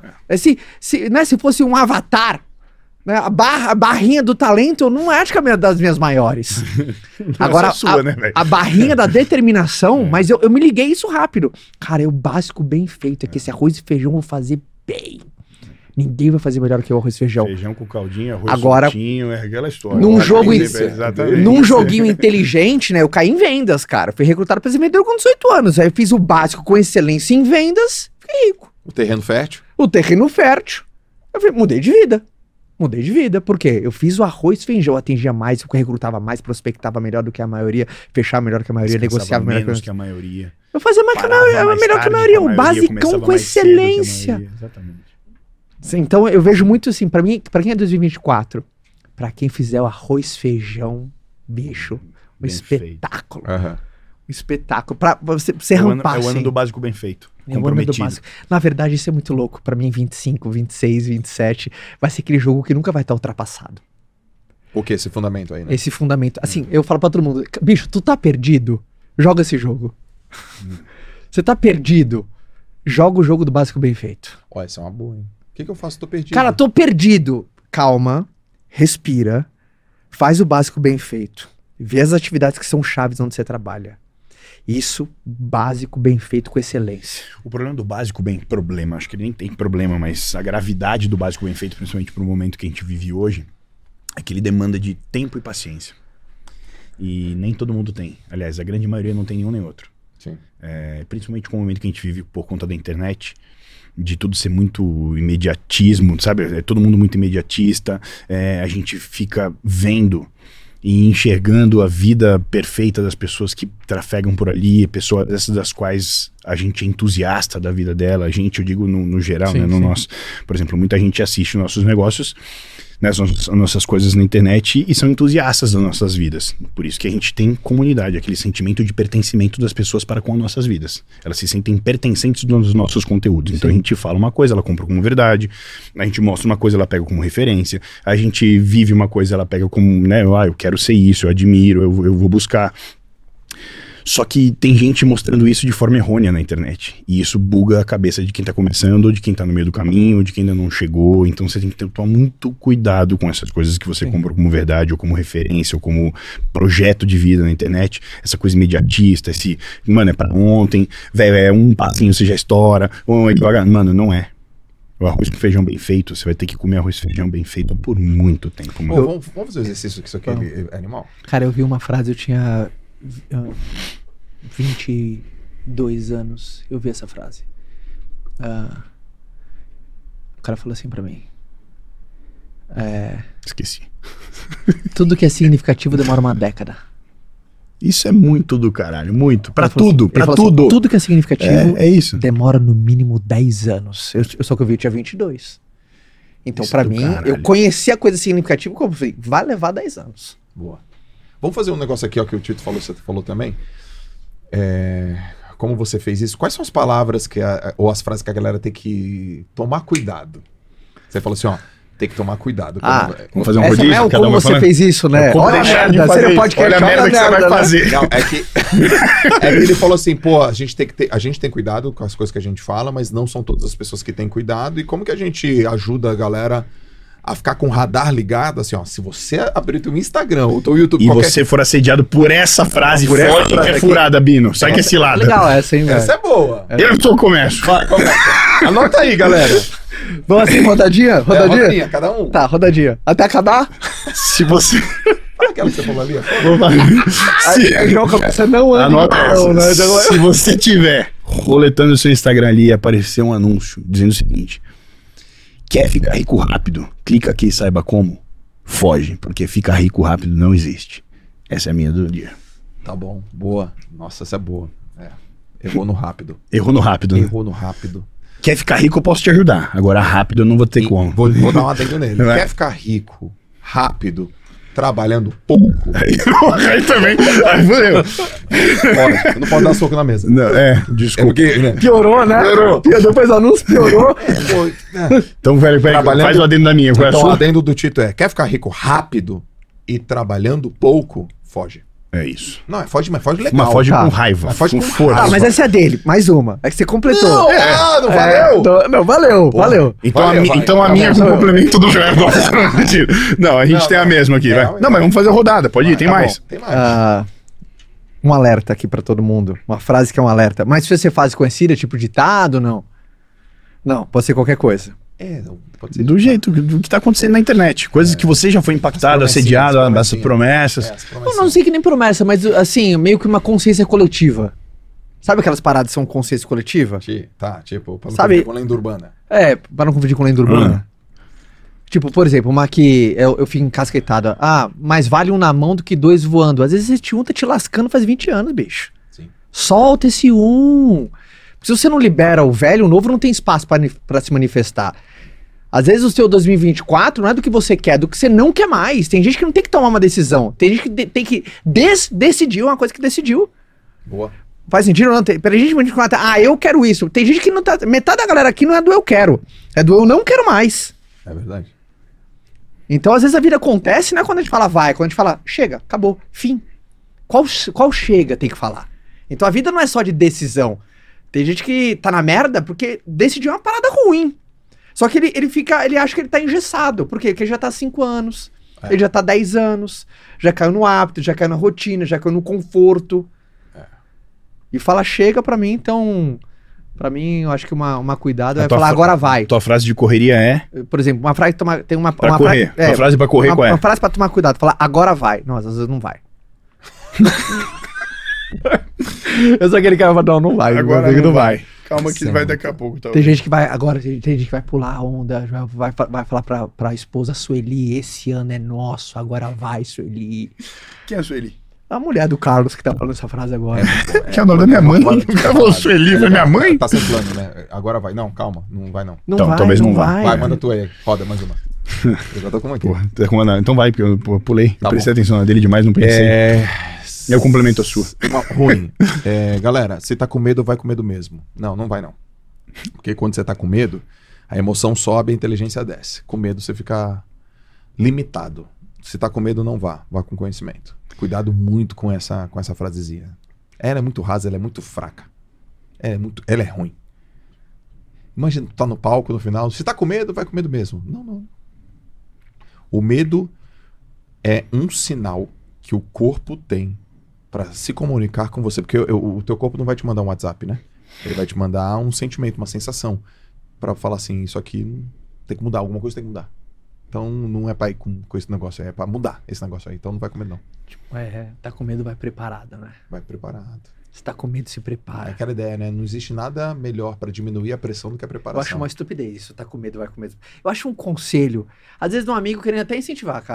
Se fosse um avatar, né, a barrinha do talento, eu não acho que é das minhas maiores. Agora, sua, né, velho? a barrinha da determinação, mas eu me liguei isso rápido. Cara, é o básico bem feito, é que esse arroz e feijão eu vou fazer bem. Ninguém vai fazer melhor que o arroz e feijão. Feijão com caldinho, arroz Agora, soltinho, é aquela história. num jogo Exatamente. Num joguinho inteligente, né? Eu caí em vendas, cara. Fui recrutado pra ser vendedor com 18 anos. Aí eu fiz o básico com excelência em vendas, fiquei rico. O terreno fértil. O terreno fértil. Eu falei, mudei de vida. Mudei de vida. Por quê? Eu fiz o arroz e feijão, atingia mais, eu recrutava mais, prospectava melhor do que a maioria, fechava melhor que a maioria, negociava melhor menos que a maioria. Eu fazia mais que a maioria, melhor que a maioria. O basicão com excelência. Exatamente. Então eu vejo muito assim, pra quem é 2024, pra quem fizer o arroz, feijão, bicho, um Bem espetáculo. Aham. Um espetáculo. Pra você É o rampar, ano assim. do básico bem feito. É o ano do Comprometido. básico. Na verdade, isso é muito louco. Pra mim, 25, 26, 27, vai ser aquele jogo que nunca vai estar ultrapassado. O que? Esse fundamento aí, né? Esse fundamento. Assim, eu falo pra todo mundo, bicho, tu tá perdido? Joga esse jogo. Você tá perdido? Joga o jogo do básico bem feito. Ó, essa é uma boa, hein? O que eu faço? Tô perdido. Cara, tô perdido. Calma, respira, faz o básico bem feito. Vê as atividades que são chaves onde você trabalha. Isso, básico bem feito com excelência. O problema do básico bem... acho que nem tem problema, mas a gravidade do básico bem feito, principalmente pro momento que a gente vive hoje, é que ele demanda de tempo e paciência. E nem todo mundo tem. Aliás, a grande maioria não tem nenhum nem outro. Sim. Principalmente com o momento que a gente vive por conta da internet, de tudo ser muito imediatismo, sabe? É todo mundo muito imediatista. A gente fica vendo e enxergando a vida perfeita das pessoas que trafegam por ali, pessoas essas das quais a gente é entusiasta da vida dela. A gente, eu digo no geral, Sim, né? No sim. nosso, por exemplo, muita gente assiste os nossos negócios, né, as nossas coisas na internet e são entusiastas das nossas vidas. Por isso que a gente tem comunidade, aquele sentimento de pertencimento das pessoas para com as nossas vidas. Elas se sentem pertencentes dos nossos conteúdos. Então a gente fala uma coisa, ela compra como verdade. A gente mostra uma coisa, ela pega como referência. A gente vive uma coisa, ela pega como, né, eu quero ser isso, eu admiro, eu vou buscar. Só que tem gente mostrando isso de forma errônea na internet. E isso buga a cabeça de quem tá começando, ou de quem tá no meio do caminho, ou de quem ainda não chegou. Então você tem que tomar muito cuidado com essas coisas que você compra como verdade, ou como referência, ou como projeto de vida na internet. Essa coisa imediatista, mano, é pra ontem, velho, é um passinho, você já estoura, ou é devagar. Mano, não é. O arroz com feijão bem feito, você vai ter que comer arroz com feijão bem feito por muito tempo, mano. Vamos fazer o exercício que isso aqui é animal? Cara, eu vi uma frase, eu tinha 22 anos, eu vi essa frase. O cara falou assim pra mim. Esqueci. Tudo que é significativo demora uma década. Isso é muito do caralho, muito. Pra Ele falou tudo, assim- pra ele falou assim, tudo. tudo que é significativo É isso. demora no mínimo 10 anos. Eu só que eu vi, eu tinha 22. Então, Isso pra do mim, caralho. eu conheci a coisa significativa, como eu falei, vai levar 10 anos. Boa. Vamos fazer um negócio aqui, ó, que o Tito falou, você falou também. Como você fez isso? Quais são as palavras ou as frases que a galera tem que tomar cuidado? Você falou assim, ó, tem que tomar cuidado. Vamos fazer um Essa rodízio? não é o cada como um vai você falando? fez isso, né? Como Olha a deixar de merda, fazer você não isso? pode Olha a queixar merda da que você vai merda, né? fazer. Não, é que ele falou assim, pô, a gente tem cuidado com as coisas que a gente fala, mas não são todas as pessoas que têm cuidado. E como que a gente ajuda a galera a ficar com o radar ligado, assim, ó, se você abrir teu Instagram ou teu YouTube, E você for assediado por essa frase Por essa forte que frase é aqui. furada, Bino. Sai que é cilada. Legal essa, hein, velho? Essa é boa. Eu sou o começo. Vai, começa. Anota aí, galera. Vamos assim, rodadinha? Rodadinha? Rodadinha, cada um. Tá, rodadinha. Até acabar? Se você... Fala aquela que você falou ali, ó. Se... Aí já começa não Anota não, né? essa. Se você tiver roletando o seu Instagram ali e aparecer um anúncio dizendo o seguinte: quer ficar rico rápido? Clica aqui e saiba como. Foge, porque ficar rico rápido não existe. Essa é a minha do dia. Tá bom, boa. Nossa, essa é boa. Errou no rápido. Errou no rápido, né? Errou no rápido. Quer ficar rico, eu posso te ajudar. Agora rápido eu não vou ter como. Vou dar um adendo nele. Vai. Quer ficar rico, rápido, trabalhando pouco? Aí também. Aí fudeu. Pode. Não pode dar soco na mesa. Não, É desculpa. porque, né? Piorou, né? Piorou. Depois do anúncio, piorou. Então, velho, peraí, Trabalhando- faz o adendo da minha. Qual é a Então, o sua? adendo do Tito quer ficar rico rápido e trabalhando pouco? Foge. É isso. Não, foge, mas foge legal. Mas foge tá. com raiva, Mas foge com com força. Ah, mas essa é dele. Mais uma. É que você completou. Não, não valeu. Não, valeu, valeu. Então, Valeu, vai. então a Tá minha bom. é com o complemento do verbo. Mentira. Não, a gente Não, tem a não. mesma aqui, vai. Não, Não, mas vamos fazer rodada. Pode ir, tem Tá mais. bom, tem mais. Um alerta aqui pra todo mundo. Uma frase que é um alerta. Mas se você faz conhecida, tipo ditado, não? Não, pode ser qualquer coisa. Não, pode ser. Do jeito do que tá acontecendo na internet. Coisas que você já foi impactado, As promessinhas, assediado, as essas promessas. As Eu promessinhas. não sei que nem promessa, mas assim, meio que uma consciência coletiva. Sabe aquelas paradas que são consciência coletiva? Tá, tipo, pra não Sabe- confundir com lenda urbana. É, pra não confundir com lenda urbana. Tipo, por exemplo, uma que eu fico encasquetada. Ah, mais vale um na mão do que dois voando. Às vezes esse um tá te lascando faz 20 anos, bicho. Sim. Solta esse um. Se você não libera o velho, o novo não tem espaço pra se manifestar. Às vezes o seu 2024 não é do que você quer, é do que você não quer mais. Tem gente que não tem que tomar uma decisão. Tem gente que tem que decidir uma coisa que decidiu. Boa. Faz sentido ou não? Tem gente que fala, eu quero isso. Tem gente que não tá... Metade da galera aqui não é do eu quero. É do eu não quero mais. É verdade. Então, às vezes, a vida acontece, não é quando a gente fala vai, quando a gente fala chega, acabou, fim. Qual chega tem que falar? Então, a vida não é só de decisão. Tem gente que tá na merda porque decidiu uma parada ruim. Só que ele acha que ele tá engessado. Por quê? Porque ele já tá há 5 anos, ele já tá há 10 anos, já caiu no hábito, já caiu na rotina, já caiu no conforto. E fala chega pra mim, então... Pra mim, eu acho que uma cuidado é falar agora vai. Tua frase de correria é Por exemplo, uma frase tem uma... pra uma correr. frase, Tua frase pra correr qual é? Uma frase pra tomar cuidado, falar agora vai. Nossa, às vezes não vai. Eu sou aquele cara que fala, não vai. Agora não vai. Calma que Sim. vai daqui a pouco. Tem gente que vai, agora tem gente que vai pular a onda, vai falar pra esposa Sueli, esse ano é nosso, agora vai, Sueli. Quem é a Sueli? A mulher do Carlos que tá falando essa frase agora. Que é o nome da minha mãe? Falou Sueli, foi minha mãe? Tá sem plano, né? Agora vai. Não, calma. Não vai, não. Não Então, vai, talvez não não vá. vai. Vai, manda tu aí. Roda mais uma. Eu já tô com uma aqui. Porra, tá com uma- então vai, porque eu pulei. Tá Prestei bom. atenção na dele demais, não pensei. Eu complemento a sua. Uma ruim. Galera, se tá com medo, vai com medo mesmo. Não vai não. Porque quando você tá com medo, a emoção sobe, a inteligência desce. Com medo você fica limitado. Se tá com medo, não vá. Vá com conhecimento. Cuidado muito com essa frasezinha. Ela é muito rasa, ela é muito fraca. Ela é ruim. Imagina, tu tá no palco no final. Se tá com medo, vai com medo mesmo. Não. O medo é um sinal que o corpo tem para se comunicar com você. Porque o teu corpo não vai te mandar um WhatsApp, né? Ele vai te mandar um sentimento, uma sensação. Pra falar assim, isso aqui tem que mudar, alguma coisa tem que mudar. Então não é pra ir com esse negócio aí, é pra mudar esse negócio aí. Então não vai com medo não. Tá com medo, vai preparado, né? Vai preparado. Se tá com medo, se É prepara. aquela ideia, né? Não existe nada melhor pra diminuir a pressão do que a Eu preparação. acho uma estupidez isso, tá com medo, vai com medo. Eu acho um conselho, às vezes de um amigo querendo até incentivar, cara.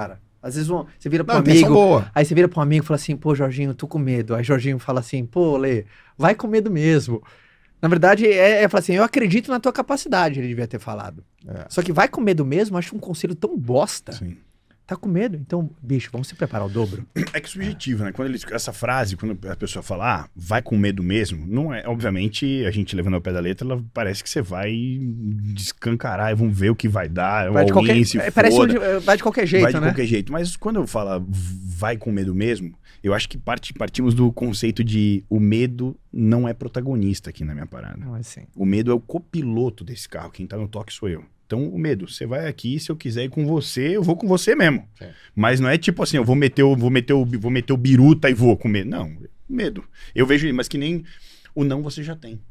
Às vezes você vira pro Não, intenção amigo, boa. aí você vira pro amigo e fala assim, pô, Jorginho, tô com medo. Aí Jorginho fala assim, pô, Lê, vai com medo mesmo. Na verdade, fala assim, eu acredito na tua capacidade, ele devia ter falado. É. Só que vai com medo mesmo, acho um conselho tão bosta. Sim. Tá com medo? Então, bicho, vamos se preparar ao dobro. É que subjetivo, né? Essa frase, quando a pessoa fala, vai com medo mesmo, não é, obviamente, a gente levando ao pé da letra, ela parece que você vai descancarar e vamos ver o que vai dar, Vai de qualquer, se parece foda, vai de qualquer jeito, vai de né? qualquer jeito. Mas quando eu falo vai com medo mesmo, eu acho que partimos do conceito de o medo não é protagonista aqui na minha parada. Não, assim. O medo é o copiloto desse carro, quem tá no toque sou eu. Então, o medo, você vai aqui, se eu quiser ir com você, eu vou com você mesmo. Sim. Mas não é tipo assim, eu vou meter o biruta e vou com medo. Não, medo. Eu vejo, mas que nem o não você já tem.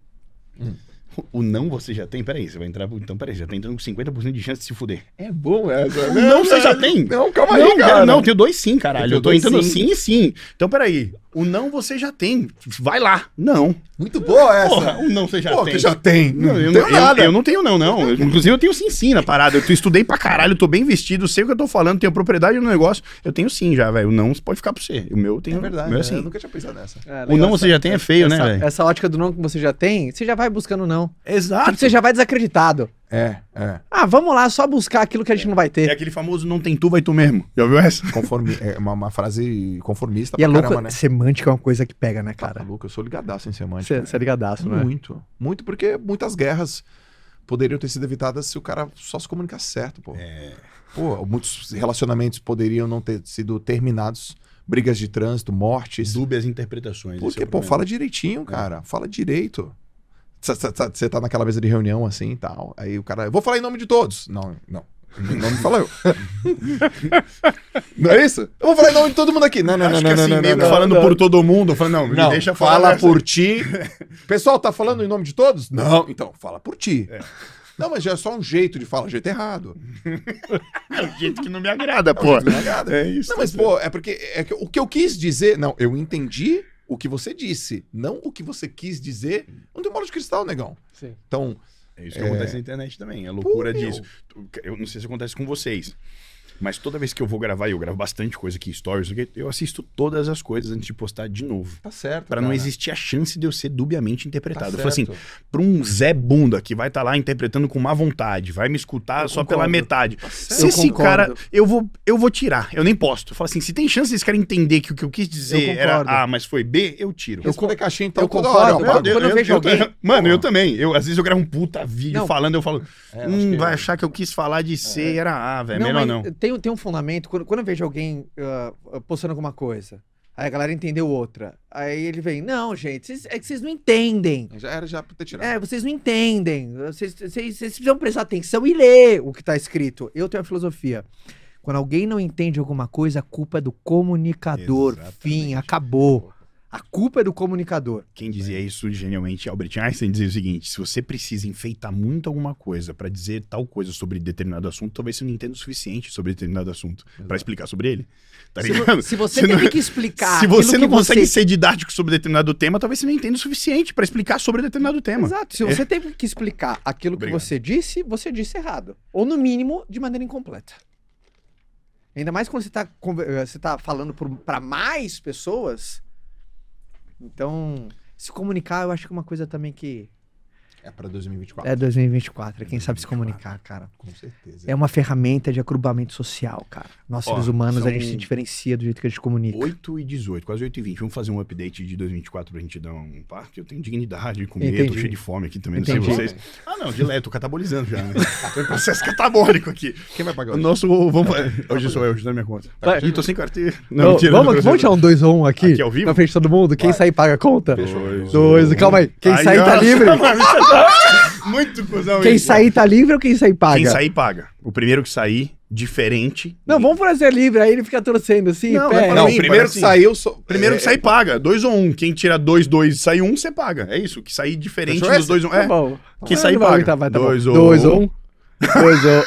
O não você já tem? Peraí, você vai entrar... Então, peraí, você já tá entrando com 50% de chance de se fuder. É bom essa. O não você já tem? Não, calma Não, aí, cara. não, tenho 2 sim, caralho. Eu tô dois entrando sim. sim e sim. Então, peraí, o não você já tem. Vai lá. Não. Muito boa essa. Porra, o não você já Pô, tem. que já tem. Não, eu, tenho nada. eu não tenho não. Inclusive eu tenho sim na parada. Eu estudei pra caralho, tô bem vestido, sei o que eu tô falando, tenho propriedade no negócio. Eu tenho sim já, velho. O não pode ficar pra você. O meu eu tenho. É verdade, o meu é assim. eu nunca tinha pensado nessa. O não você já tem é feio, né, velho? Essa ótica do não que você já tem, você já vai buscando não. Exato. Tipo, você já vai desacreditado. É. Ah, vamos lá, só buscar aquilo que a gente não vai É ter. aquele famoso não tem tu, vai tu mesmo. Já ouviu essa? É uma frase conformista E é pra louco, caramba, né? semântica é uma coisa que pega, né, Tá cara? maluco, eu sou ligadaço em semântica. Você é ligadaço, né? Muito. Muito porque muitas guerras poderiam ter sido evitadas se o cara só se comunicasse certo, pô. Pô, muitos relacionamentos poderiam não ter sido terminados. Brigas de trânsito, mortes. Dúbias interpretações. Porque, pô, fala direitinho, cara. Fala direito. Você tá naquela mesa de reunião assim e tal. Aí o cara, eu vou falar em nome de todos. Não. Em nome fala eu. Não é isso? Eu vou falar em nome de todo mundo aqui. Não. Falando por todo mundo, eu falo, não, me deixa falar. Fala nessa. por ti. Pessoal, tá falando em nome de todos? Não. Então, fala por ti. Não, mas já é só um jeito de falar, jeito errado. É o jeito que não me agrada, É o pô. jeito que me agrada. É isso. Não, mas, pô, é porque o que eu quis dizer... Não, eu entendi o que você disse. Não o que você quis dizer. Não tem bola de cristal, negão. Sim. Então... É isso que acontece na internet também, a loucura Pô, disso. Eu não sei se acontece com vocês, mas toda vez que eu vou gravar, e eu gravo bastante coisa aqui, stories, eu assisto todas as coisas antes de postar de novo. Tá certo, Pra não existir a chance de eu ser dubiamente interpretado. Tá Eu falo assim, certo. pra um Zé Bunda que vai estar lá interpretando com má vontade, vai me escutar só pela metade. Se Eu esse concordo. cara, eu vou tirar, eu nem posto. Eu falo assim, se tem chance desse cara entender que o que eu quis dizer Eu era concordo. A, mas foi B, eu tiro. Responder caixinha, então, eu toda concordo, hora. eu pago. quando eu vejo alguém- Mano, eu também. Às vezes eu gravo um puta vídeo Não. falando, eu falo, acho que vai achar que eu quis falar de C, era A, velho. Melhor mas não. Tem um fundamento, quando eu vejo alguém postando alguma coisa, aí a galera entendeu outra, aí ele vem, não, gente, é que vocês não entendem. Já era já pra ter tirado. Vocês não entendem. Vocês precisam prestar atenção e ler o que tá escrito. Eu tenho a filosofia. Quando alguém não entende alguma coisa, a culpa é do comunicador. Exatamente. Fim, acabou. A culpa é do comunicador. Quem dizia isso genialmente, Albert Einstein, dizia o seguinte: se você precisa enfeitar muito alguma coisa pra dizer tal coisa sobre determinado assunto, talvez você não entenda o suficiente sobre determinado assunto pra explicar sobre ele. Tá ligado? Se você não- teve que explicar. Se você aquilo não que consegue ser didático sobre determinado tema, talvez você não entenda o suficiente pra explicar sobre determinado tema. Exato. Se você teve que explicar aquilo que Obrigado. você disse errado. Ou, no mínimo, de maneira incompleta. Ainda mais quando você tá falando para mais pessoas. Então, se comunicar, eu acho que é uma coisa também que É pra 2024. é 2024. É quem sabe se comunicar, cara. Com certeza. É uma ferramenta de agrupamento social, cara. Nós, Ó, seres humanos, a são gente se diferencia do jeito que a gente comunica. 8h18, quase 8h20. Vamos fazer um update de 2024 pra gente dar um parque. Eu tenho dignidade de comer, Entendi. tô cheio de fome aqui também, Entendi. não sei vocês. Ah, não, de leve, tô catabolizando já, né? Tô em processo catabólico aqui. Quem vai pagar O hoje? nosso. Hoje sou eu, hoje na minha conta. Vai. Ih, tô sem carteira. Não, mentira, vamos tirar um 2 ou 1 aqui, Aqui ao vivo? na frente de todo mundo. Quem Vai. sair paga a conta? Dois, Dois. Calma aí. Quem sair tá ó. livre? Muito cuzão Quem isso. sair tá livre ou quem sair paga? Quem sair, paga. O primeiro que sair, diferente. Não, vamos fazer livre. Aí ele fica torcendo assim. Não, pé. vai Não, Mim, o primeiro parece que saiu... só- Primeiro que sair, paga. 2 ou 1. Quem tira 2, 2 e sai 1, você paga. É isso. Que sair diferente Fechou dos esse? 2 ou 1. Tá bom. Quem Ah, sair, não vai paga. aguentar, vai, tá bom. Dois ou 2 um. ou 1. 2 ou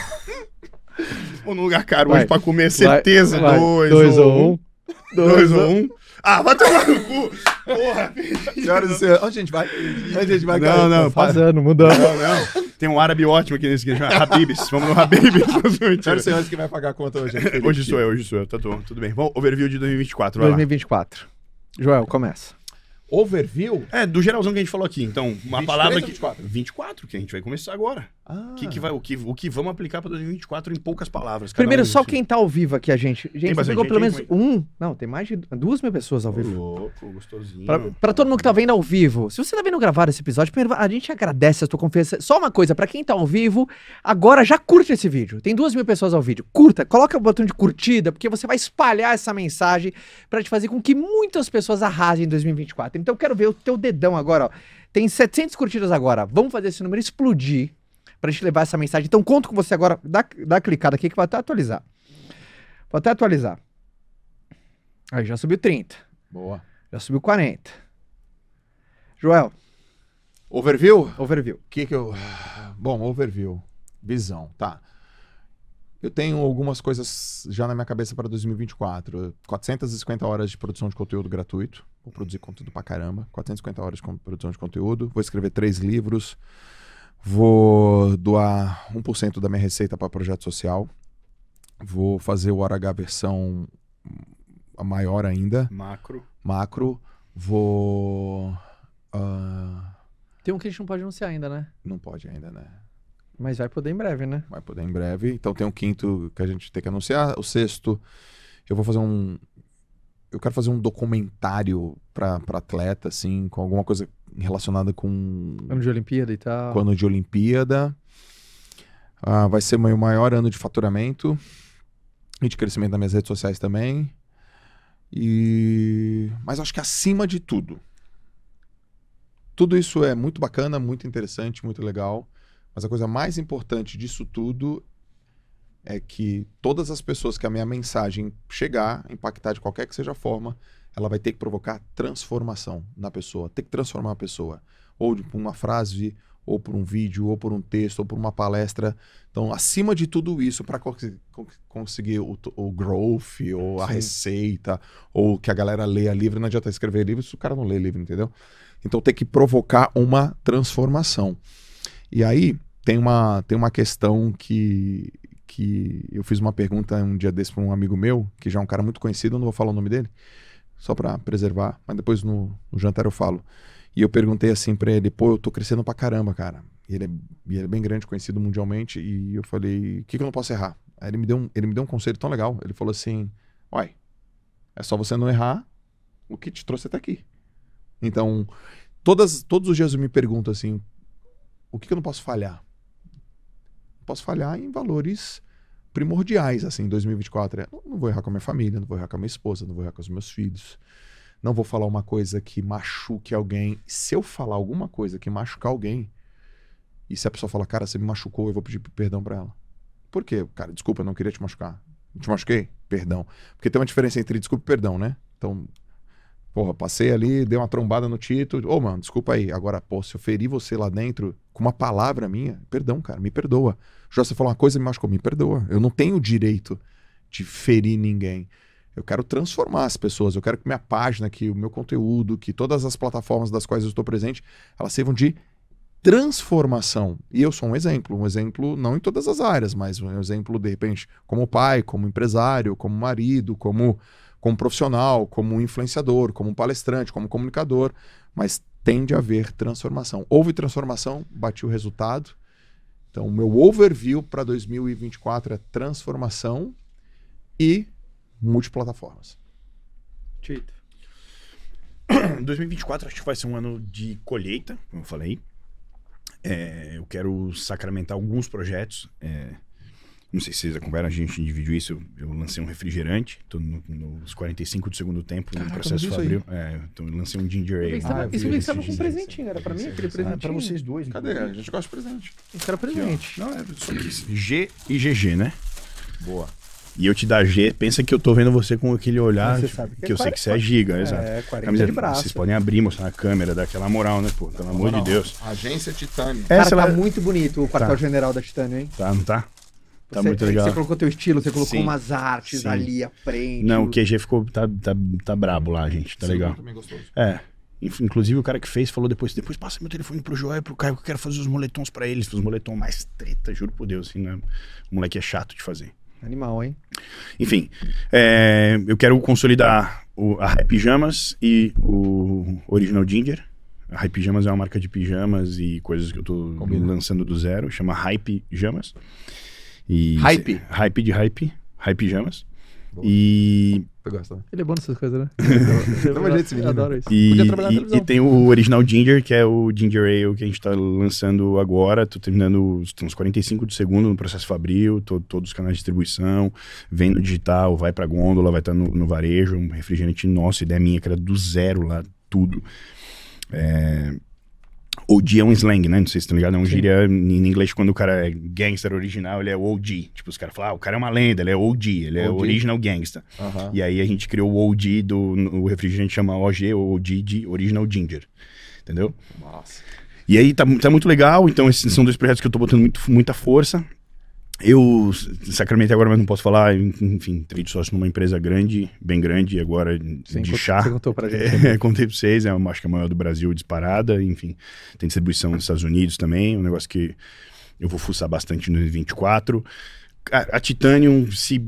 Vou num lugar caro Vai. hoje pra comer, certeza. Vai. 2 Dois ou ou 1. 2 ou 1. Ah, vai tomar no cu! Porra! Senhoras e senhores, onde a gente vai? Onde a gente vai, cara? Não, não, para. Fazendo, mudando. Não. Tem um árabe ótimo aqui nesse que chama Habibs. Vamos no Habibs. Senhoras e senhores, quem vai pagar a conta hoje? Hoje sou eu. Tá tudo bem. Vamos, overview de 2024, vai 2024. Joel, começa. Overview? lá. Do geralzão que a gente falou aqui. Então, uma 23 palavra ou que... 24? 24, que a gente vai começar agora. Ah. O que vamos aplicar pra 2024 em poucas palavras. cada Primeiro, um, só assim. quem tá ao vivo aqui, a gente. Gente, você bastante pegou pelo gente menos aí, Não, tem mais de 2.000 pessoas ao vivo. Louco, gostosinho. Pra todo mundo que tá vendo ao vivo, se você tá vendo gravar esse episódio, primeiro, a gente agradece a tua confiança. Só uma coisa, pra quem tá ao vivo, agora já curte esse vídeo. Tem 2.000 pessoas ao vídeo. Curta, coloca o botão de curtida, porque você vai espalhar essa mensagem pra te fazer com que muitas pessoas arrasem em 2024. Então eu quero ver o teu dedão agora, ó. Tem 700 curtidas agora. Vamos fazer esse número explodir pra gente levar essa mensagem. Então conto com você agora. Dá uma clicada aqui que vai até atualizar. Vou até atualizar. Aí já subiu 30. Boa. Já subiu 40. Joel, Overview? overview. Bom, overview. Visão, tá. Eu tenho algumas coisas já na minha cabeça para 2024. 450 horas de produção de conteúdo gratuito. Vou produzir conteúdo pra caramba. 450 horas de produção de conteúdo. Vou escrever 3 livros. Vou doar 1% da minha receita para projeto social. Vou fazer o Hora H versão maior ainda. Macro. Vou... Tem um que a gente não pode anunciar ainda, né? Não pode ainda, né? Mas vai poder em breve, né? Vai poder em breve. Então tem um 5º que a gente tem que anunciar. O 6º, eu vou fazer eu quero fazer um documentário pra atleta, assim, com alguma coisa relacionada com Ano de Olimpíada e tal. o ano de Olimpíada. Vai ser meu maior ano de faturamento e de crescimento nas minhas redes sociais também. Mas acho que acima de tudo isso é muito bacana, muito interessante, muito legal. Mas a coisa mais importante disso tudo é que todas as pessoas que a minha mensagem chegar, impactar de qualquer que seja a forma, ela vai ter que provocar transformação na pessoa. Tem que transformar a pessoa. Ou por uma frase, ou por um vídeo, ou por um texto, ou por uma palestra. Então, acima de tudo isso, para conseguir o growth, ou a receita, ou que a galera leia livro, não adianta escrever livro se o cara não lê livro, entendeu? Então, tem que provocar uma transformação. E aí, tem uma questão que eu fiz uma pergunta um dia desse para um amigo meu, que já é um cara muito conhecido, eu não vou falar o nome dele, só para preservar, mas depois no jantar eu falo. E eu perguntei assim para ele, pô, eu tô crescendo pra caramba, cara. E ele é bem grande, conhecido mundialmente, e eu falei, o que eu não posso errar? Aí ele me deu um conselho tão legal, ele falou assim, uai, é só você não errar o que te trouxe até aqui. Então, todos os dias eu me pergunto assim, o que eu não posso falhar? Posso falhar em valores primordiais, assim, em 2024. Não vou errar com a minha família, não vou errar com a minha esposa, não vou errar com os meus filhos. Não vou falar uma coisa que machuque alguém. Se eu falar alguma coisa que machucar alguém, e se a pessoa falar, cara, você me machucou, eu vou pedir perdão pra ela. Por quê? Cara, desculpa, eu não queria te machucar. Te machuquei? Perdão. Porque tem uma diferença entre desculpa e perdão, né? Então, porra, passei ali, dei uma trombada no Tito. Ô, mano, desculpa aí. Agora, pô, se eu feri você lá dentro com uma palavra minha, perdão, cara, me perdoa. Já você falou uma coisa e me machucou, me perdoa. Eu não tenho o direito de ferir ninguém. Eu quero transformar as pessoas. Eu quero que minha página, que o meu conteúdo, que todas as plataformas das quais eu estou presente, elas sirvam de transformação. E eu sou um exemplo não em todas as áreas, mas um exemplo, de repente, como pai, como empresário, como marido, como profissional, como influenciador, como palestrante, como comunicador, mas tem de haver transformação. Houve transformação, bati o resultado. Então, o meu overview para 2024 é transformação e multiplataformas. Tito. 2024 acho que vai ser um ano de colheita, como eu falei. Eu quero sacramentar alguns projetos. Não sei se vocês acompanharam, a gente dividiu isso. Eu lancei um refrigerante, tô nos 45 do segundo tempo, no processo fabril. Então eu lancei um Ginger Ale. Isso que estava com um presentinho, era pra mim aquele presentinho. Pra vocês dois. Cadê? A gente gosta de presente. Eu quero presente. Não, só que G e GG, né? Boa. E eu te dar G, pensa que eu tô vendo você com aquele olhar Você sabe que eu sei que você é giga, exato. 40 Camiseta, de braço. vocês podem abrir, mostrar na câmera, dar aquela moral, né, pô? Pelo amor de Deus. Agência Titânio. Cara, Essa tá ela- muito bonito o quartel-general da Titânio, hein? Tá, não tá? Tá muito legal. Você colocou teu estilo, você colocou Sim, umas artes sim. ali à frente. Não, o QG ficou, tá brabo lá, gente, tá legal. Também gostoso. Inclusive o cara que fez falou depois passa meu telefone pro Joel e pro Caio que eu quero fazer os moletons pra eles, os moletons mais treta, juro por Deus, assim, né? O moleque é chato de fazer. Animal, hein? Enfim, eu quero consolidar a Hype Pijamas e o Original Ginger. A Hype Pijamas é uma marca de pijamas e coisas que eu tô lançando do zero, chama Hype Pijamas. Hype? Hype de Hype Pijamas. Boa. E... Você gosta, né? Ele é bom nessas coisas, né? Dá jeito esse menino. Adoro isso. E, Podia trabalhar na e televisão. tem o Original Ginger, que é o Ginger Ale que a gente tá lançando agora. Tô terminando uns 45 de segundo no processo fabril, todos os canais de distribuição, vem no digital, vai pra gôndola, vai estar no varejo, um refrigerante nosso, ideia minha, que era do zero lá, tudo. OG é um slang, né? Não sei se vocês estão ligados, é um gíria em inglês quando o cara é gangster original, ele é OG. Tipo, os caras falam, o cara é uma lenda, ele é OG, ele é original gangster. E aí a gente criou o OG o refrigerante chama OG, o OG de Original Ginger. Entendeu? Nossa. E aí tá muito legal, então esses são 2 projetos que eu tô botando muita força. Eu sacramentei agora, mas não posso falar, enfim, entrei de sócio numa empresa grande, bem grande, agora de chá. Você contou pra gente. Contei pra vocês, acho que é a maior do Brasil disparada, enfim, tem distribuição nos Estados Unidos também, um negócio que eu vou fuçar bastante no 2024. A Titanium se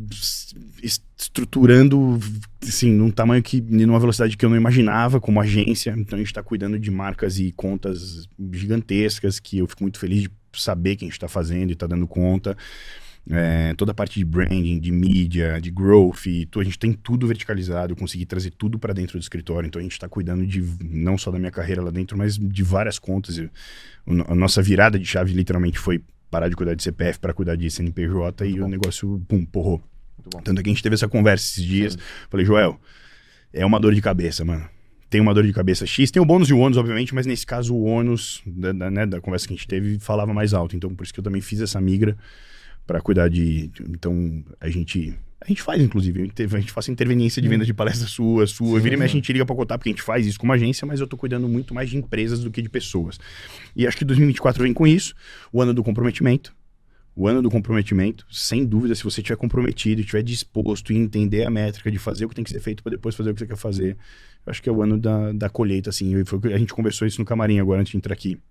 estruturando, assim, num tamanho que, numa velocidade que eu não imaginava como agência, então a gente tá cuidando de marcas e contas gigantescas, que eu fico muito feliz de saber que a gente está fazendo e está dando conta. Toda a parte de branding, de mídia, de growth, a gente tem tudo verticalizado, eu consegui trazer tudo para dentro do escritório, então a gente está cuidando de não só da minha carreira lá dentro, mas de várias contas. A nossa virada de chave literalmente foi parar de cuidar de CPF para cuidar de CNPJ e o negócio, porrou. Tanto que a gente teve essa conversa esses dias, falei, Joel, é uma dor de cabeça, mano. Tem uma dor de cabeça X, tem o bônus e o ônus, obviamente, mas nesse caso o ônus da conversa que a gente teve falava mais alto. Então, por isso que eu também fiz essa migra para cuidar de... Então, a gente faz, inclusive, a gente faz interveniência de venda de palestra sua. Vira e mexe, a gente liga para cotar, porque a gente faz isso como agência, mas eu tô cuidando muito mais de empresas do que de pessoas. E acho que 2024 vem com isso, o ano do comprometimento. O ano do comprometimento, sem dúvida, se você estiver comprometido, estiver disposto em entender a métrica de fazer o que tem que ser feito para depois fazer o que você quer fazer, eu acho que é o ano da colheita, assim. A gente conversou isso no camarim agora, antes de entrar aqui.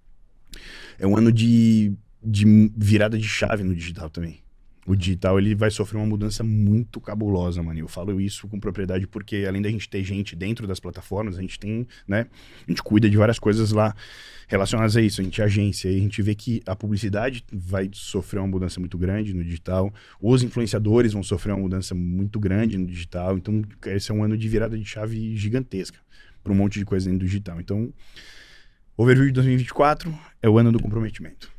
É um ano de virada de chave no digital também. O digital, ele vai sofrer uma mudança muito cabulosa, mano. Eu falo isso com propriedade porque, além da gente ter gente dentro das plataformas, a gente tem, né? A gente cuida de várias coisas lá relacionadas a isso. A gente é agência e a gente vê que a publicidade vai sofrer uma mudança muito grande no digital. Os influenciadores vão sofrer uma mudança muito grande no digital. Então, esse é um ano de virada de chave gigantesca para um monte de coisa dentro do digital. Então, overview de 2024 é o ano do comprometimento.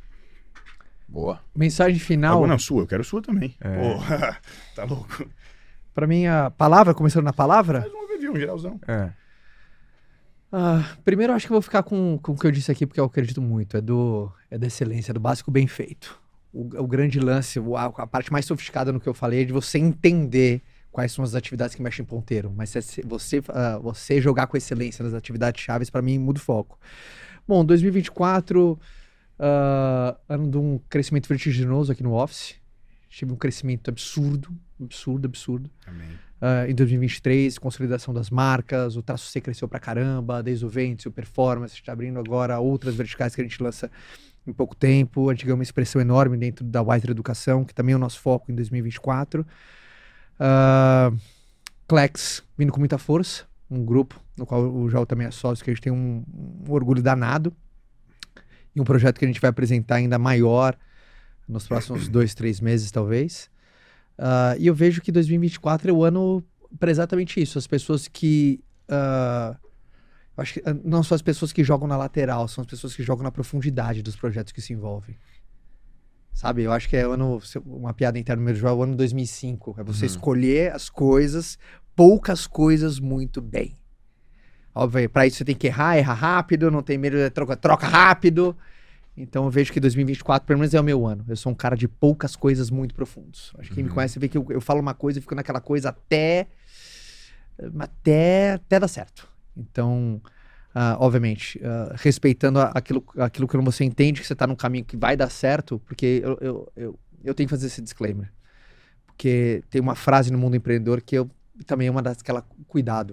Boa. Mensagem final. Agora não, sua, eu quero sua também. Porra, tá louco. Pra mim, a palavra, começando na palavra. Faz um overview, um geralzão. Primeiro, eu acho que eu vou ficar com o que eu disse aqui, porque eu acredito muito. É da excelência, do básico bem feito. O grande lance, a parte mais sofisticada no que eu falei é de você entender quais são as atividades que mexem em ponteiro. Mas você jogar com excelência nas atividades chaves, pra mim, muda o foco. Bom, 2024... ano de um crescimento vertiginoso aqui no Office. Tive um crescimento absurdo. Amém. Em 2023, consolidação das marcas, o traço C cresceu pra caramba, desde o Ventes, o Performance, está abrindo agora outras verticais que a gente lança em pouco tempo. A gente ganhou uma expressão enorme dentro da Wiser Educação, que também é o nosso foco em 2024. Klex vindo com muita força, um grupo no qual o João também é sócio, que a gente tem um orgulho danado. E um projeto que a gente vai apresentar ainda maior nos próximos 2, 3 meses, talvez. E eu vejo que 2024 é o ano para exatamente isso. As pessoas que... acho que não são as pessoas que jogam na lateral, são as pessoas que jogam na profundidade dos projetos que se envolvem. Sabe? Eu acho que é o ano... Uma piada interna no meu jogo, é o ano 2005. É você escolher as coisas, poucas coisas muito bem. Óbvio, para isso você tem que errar rápido, não tem medo, troca rápido. Então eu vejo que 2024, pelo menos, é o meu ano. Eu sou um cara de poucas coisas muito profundos. Acho que quem me conhece vê que eu falo uma coisa e fico naquela coisa até dar certo. Então, obviamente, respeitando aquilo que você entende que você está num caminho que vai dar certo, porque eu tenho que fazer esse disclaimer. Porque tem uma frase no mundo empreendedor que também é uma das que ela... Cuidado.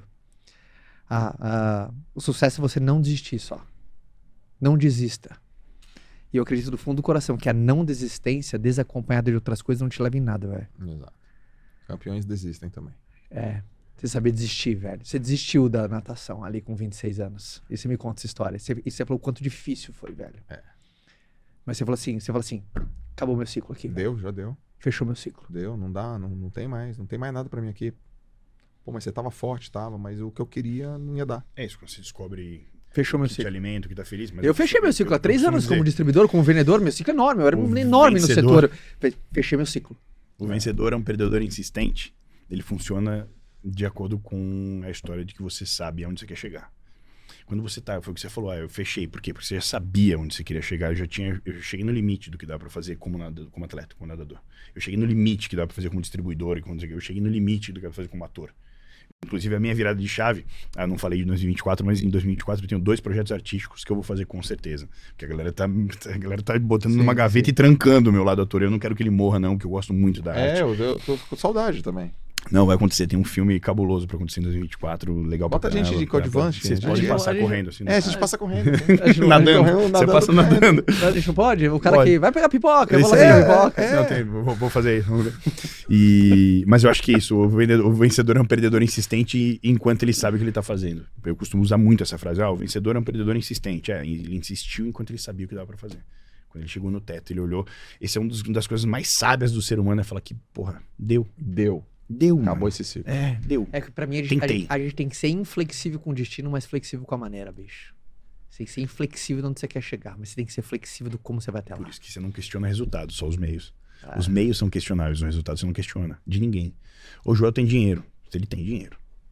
O sucesso é você não desistir só. Não desista. E eu acredito do fundo do coração que a não desistência, desacompanhada de outras coisas, não te leva em nada, velho. Exato. Campeões desistem também. Você saber desistir, velho. Você desistiu da natação ali com 26 anos. E você me conta essa história. E você falou o quanto difícil foi, velho. Mas você falou assim, acabou meu ciclo aqui. Já deu. Fechou meu ciclo. Deu, não dá, não tem mais nada pra mim aqui. Pô, mas você tava forte, mas o que eu queria não ia dar. É isso, quando você descobre Fechou meu que te ciclo. alimenta, que tá feliz. Mas Eu fechei meu ciclo há 3 anos costumo como dizer, distribuidor, como vendedor. Meu ciclo é enorme. Eu era O enorme no vencedor- setor. Fechei meu ciclo. O vencedor é um perdedor insistente. Ele funciona de acordo com a história de que você sabe aonde você quer chegar. Quando você tá, foi o que você falou, eu fechei. Por quê? Porque você já sabia onde você queria chegar. Eu cheguei no limite do que dá pra fazer como atleta, como nadador. Eu cheguei no limite que dá pra fazer como distribuidor. Eu cheguei no limite do que dá pra fazer como ator. Inclusive, a minha virada de chave, eu não falei de 2024, mas em 2024 eu tenho 2 projetos artísticos que eu vou fazer com certeza. Porque a galera tá botando numa gaveta e trancando o meu lado ator. Eu não quero que ele morra, não, porque eu gosto muito da arte. Eu tô com saudade também. Não, vai acontecer. Tem um filme cabuloso pra acontecer em 2024, legal pra Bota gente caramba, de coadjuvante, Vocês gente. podem A passar gente- correndo assim. A gente passa correndo. Nadando. Você nadando, passa correndo. nadando. A gente não pode? O cara Pode. que vai pegar pipoca. Eu vou lá Esse pegar aí. pipoca. Não, vou fazer isso. Vamos ver. Mas eu acho que é isso. O vencedor é um perdedor insistente enquanto ele sabe o que ele tá fazendo. Eu costumo usar muito essa frase. O vencedor é um perdedor insistente. Ele insistiu enquanto ele sabia o que dava pra fazer. Quando ele chegou no teto, ele olhou. Esse é uma das coisas mais sábias do ser humano, é falar que, porra, deu. Deu, Acabou mano. esse ciclo. Deu. É que pra mim Tentei. a gente tem que ser inflexível com o destino, mas flexível com a maneira, bicho. Você tem que ser inflexível de onde você quer chegar, mas você tem que ser flexível do como você vai até lá. Por isso que você não questiona resultados, só os meios. Os meios são questionáveis, os resultados você não questiona. De ninguém. O Joel tem dinheiro. Ele tem dinheiro.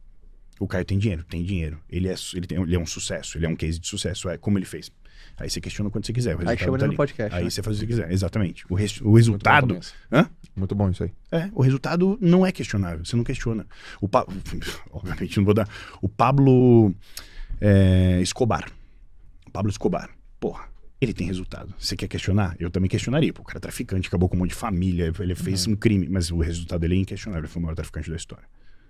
O Caio tem dinheiro. Ele é um sucesso, ele é um case de sucesso. Como ele fez. Aí você questiona quando você quiser. O resultado chama ele tá no ali. Podcast, Aí né? você faz o que você quiser. Exatamente. O resultado. Muito bom, Hã? Muito bom isso aí. O resultado não é questionável, você não questiona. Obviamente não vou dar. O Pablo Escobar. Porra, ele tem resultado. Você quer questionar? Eu também questionaria. Pô, o cara é traficante, acabou com um monte de família, ele fez um crime, mas o resultado dele é inquestionável. Ele foi o maior traficante da história.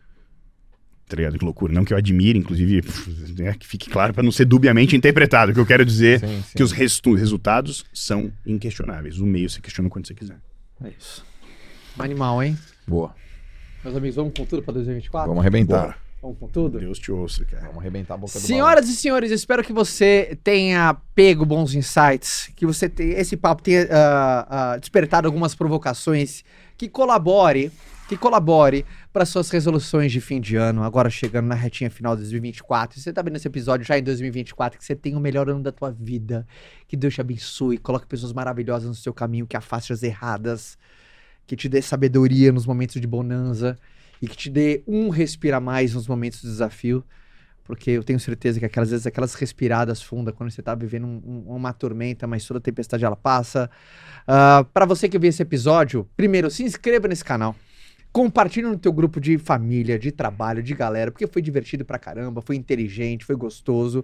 Tá ligado? Que loucura. Não que eu admire, inclusive, que fique claro pra não ser dubiamente interpretado. O que eu quero dizer Sim. que os resultados são inquestionáveis. O meio você questiona quando você quiser. É isso. Animal, hein? Boa. Meus amigos, vamos com tudo pra 2024? Vamos arrebentar. Bora. Vamos com tudo? Deus te ouça, cara. Vamos arrebentar a boca do Senhoras e senhores, eu espero que você tenha pego bons insights, que esse papo tenha despertado algumas provocações, que colabore para suas resoluções de fim de ano, agora chegando na retinha final de 2024. Você tá vendo esse episódio já em 2024, que você tenha o melhor ano da tua vida, que Deus te abençoe, coloque pessoas maravilhosas no seu caminho, que afaste as erradas, que te dê sabedoria nos momentos de bonança e que te dê um respira mais nos momentos de desafio, porque eu tenho certeza que às vezes aquelas respiradas fundas, quando você tá vivendo uma tormenta, mas toda tempestade ela passa. Para você que viu esse episódio, primeiro, se inscreva nesse canal. Compartilha no teu grupo de família, de trabalho, de galera, porque foi divertido pra caramba, foi inteligente, foi gostoso.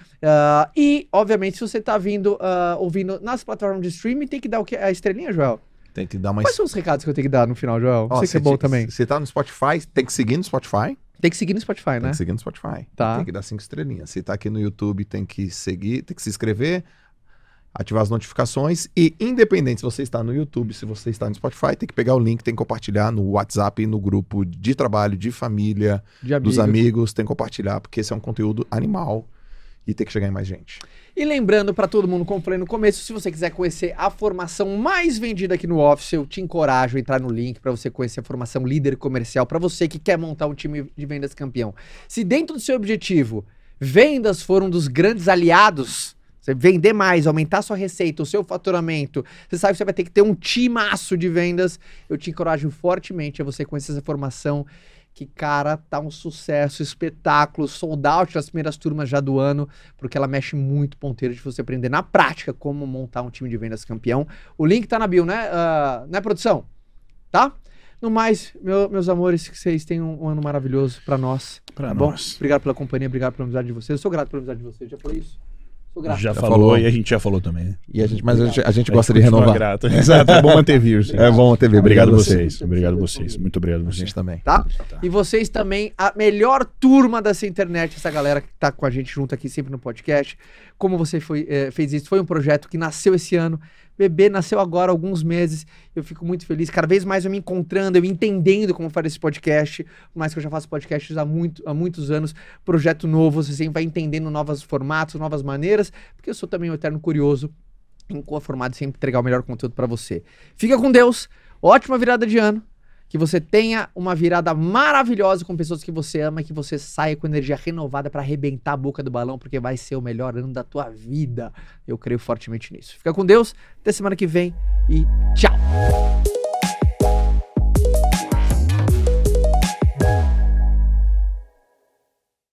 E, obviamente, se você tá ouvindo nas plataformas de streaming, tem que dar o quê? A estrelinha, Joel? Tem que dar uma... Quais são os recados que eu tenho que dar no final, Joel? Você que é bom também. Você tá no Spotify, tem que seguir no Spotify. Tem que seguir no Spotify, Tem né? que seguir no Spotify. Tá. Tem que dar 5 estrelinhas. Se tá aqui no YouTube, tem que seguir, tem que se inscrever, ativar as notificações. E independente se você está no YouTube, se você está no Spotify, tem que pegar o link, tem que compartilhar no WhatsApp, no grupo de trabalho, de família, De dos amigos, tem que compartilhar, porque esse é um conteúdo animal e tem que chegar em mais gente. E lembrando pra todo mundo, como falei no começo, se você quiser conhecer a formação mais vendida aqui no Office, eu te encorajo a entrar no link pra você conhecer a formação líder comercial, pra você que quer montar um time de vendas campeão. Se dentro do seu objetivo, vendas foram um dos grandes aliados, você vender mais, aumentar sua receita, o seu faturamento, você sabe que você vai ter que ter um timaço de vendas, eu te encorajo fortemente a você conhecer essa formação, que, cara, tá um sucesso, espetáculo, sold out nas primeiras turmas já do ano, porque ela mexe muito ponteiro de você aprender na prática como montar um time de vendas campeão. O link tá na bio, né, né, produção? Tá? No mais, meus amores, que vocês tenham um ano maravilhoso pra nós. Pra tá nós. bom? Obrigado pela companhia, obrigado pela amizade de vocês. Eu sou grato pela amizade de vocês, já falei isso? Sou grato. Já falou. falou e a gente já falou também. E mas a gente A gosta gente de continua renovar. grato. Exato, é bom manter views. É bom ter Obrigado a você. vocês. Obrigado a vocês. Muito obrigado a A vocês. gente também. Tá? E vocês também, a melhor turma dessa internet, essa galera que tá com a gente junto aqui sempre no podcast. Como você fez isso? Foi um projeto que nasceu esse ano. Bebê nasceu agora há alguns meses. Eu fico muito feliz. Cada vez mais eu me encontrando, eu entendendo como fazer esse podcast. Por mais que eu já faço podcasts há muitos anos. Projeto novo, você sempre vai entendendo novos formatos, novas maneiras. Porque eu sou também um eterno curioso, inconformado, sempre entregar o melhor conteúdo pra você. Fica com Deus. Ótima virada de ano. Que você tenha uma virada maravilhosa com pessoas que você ama e que você saia com energia renovada pra arrebentar a boca do balão, porque vai ser o melhor ano da tua vida. Eu creio fortemente nisso. Fica com Deus, até semana que vem e tchau!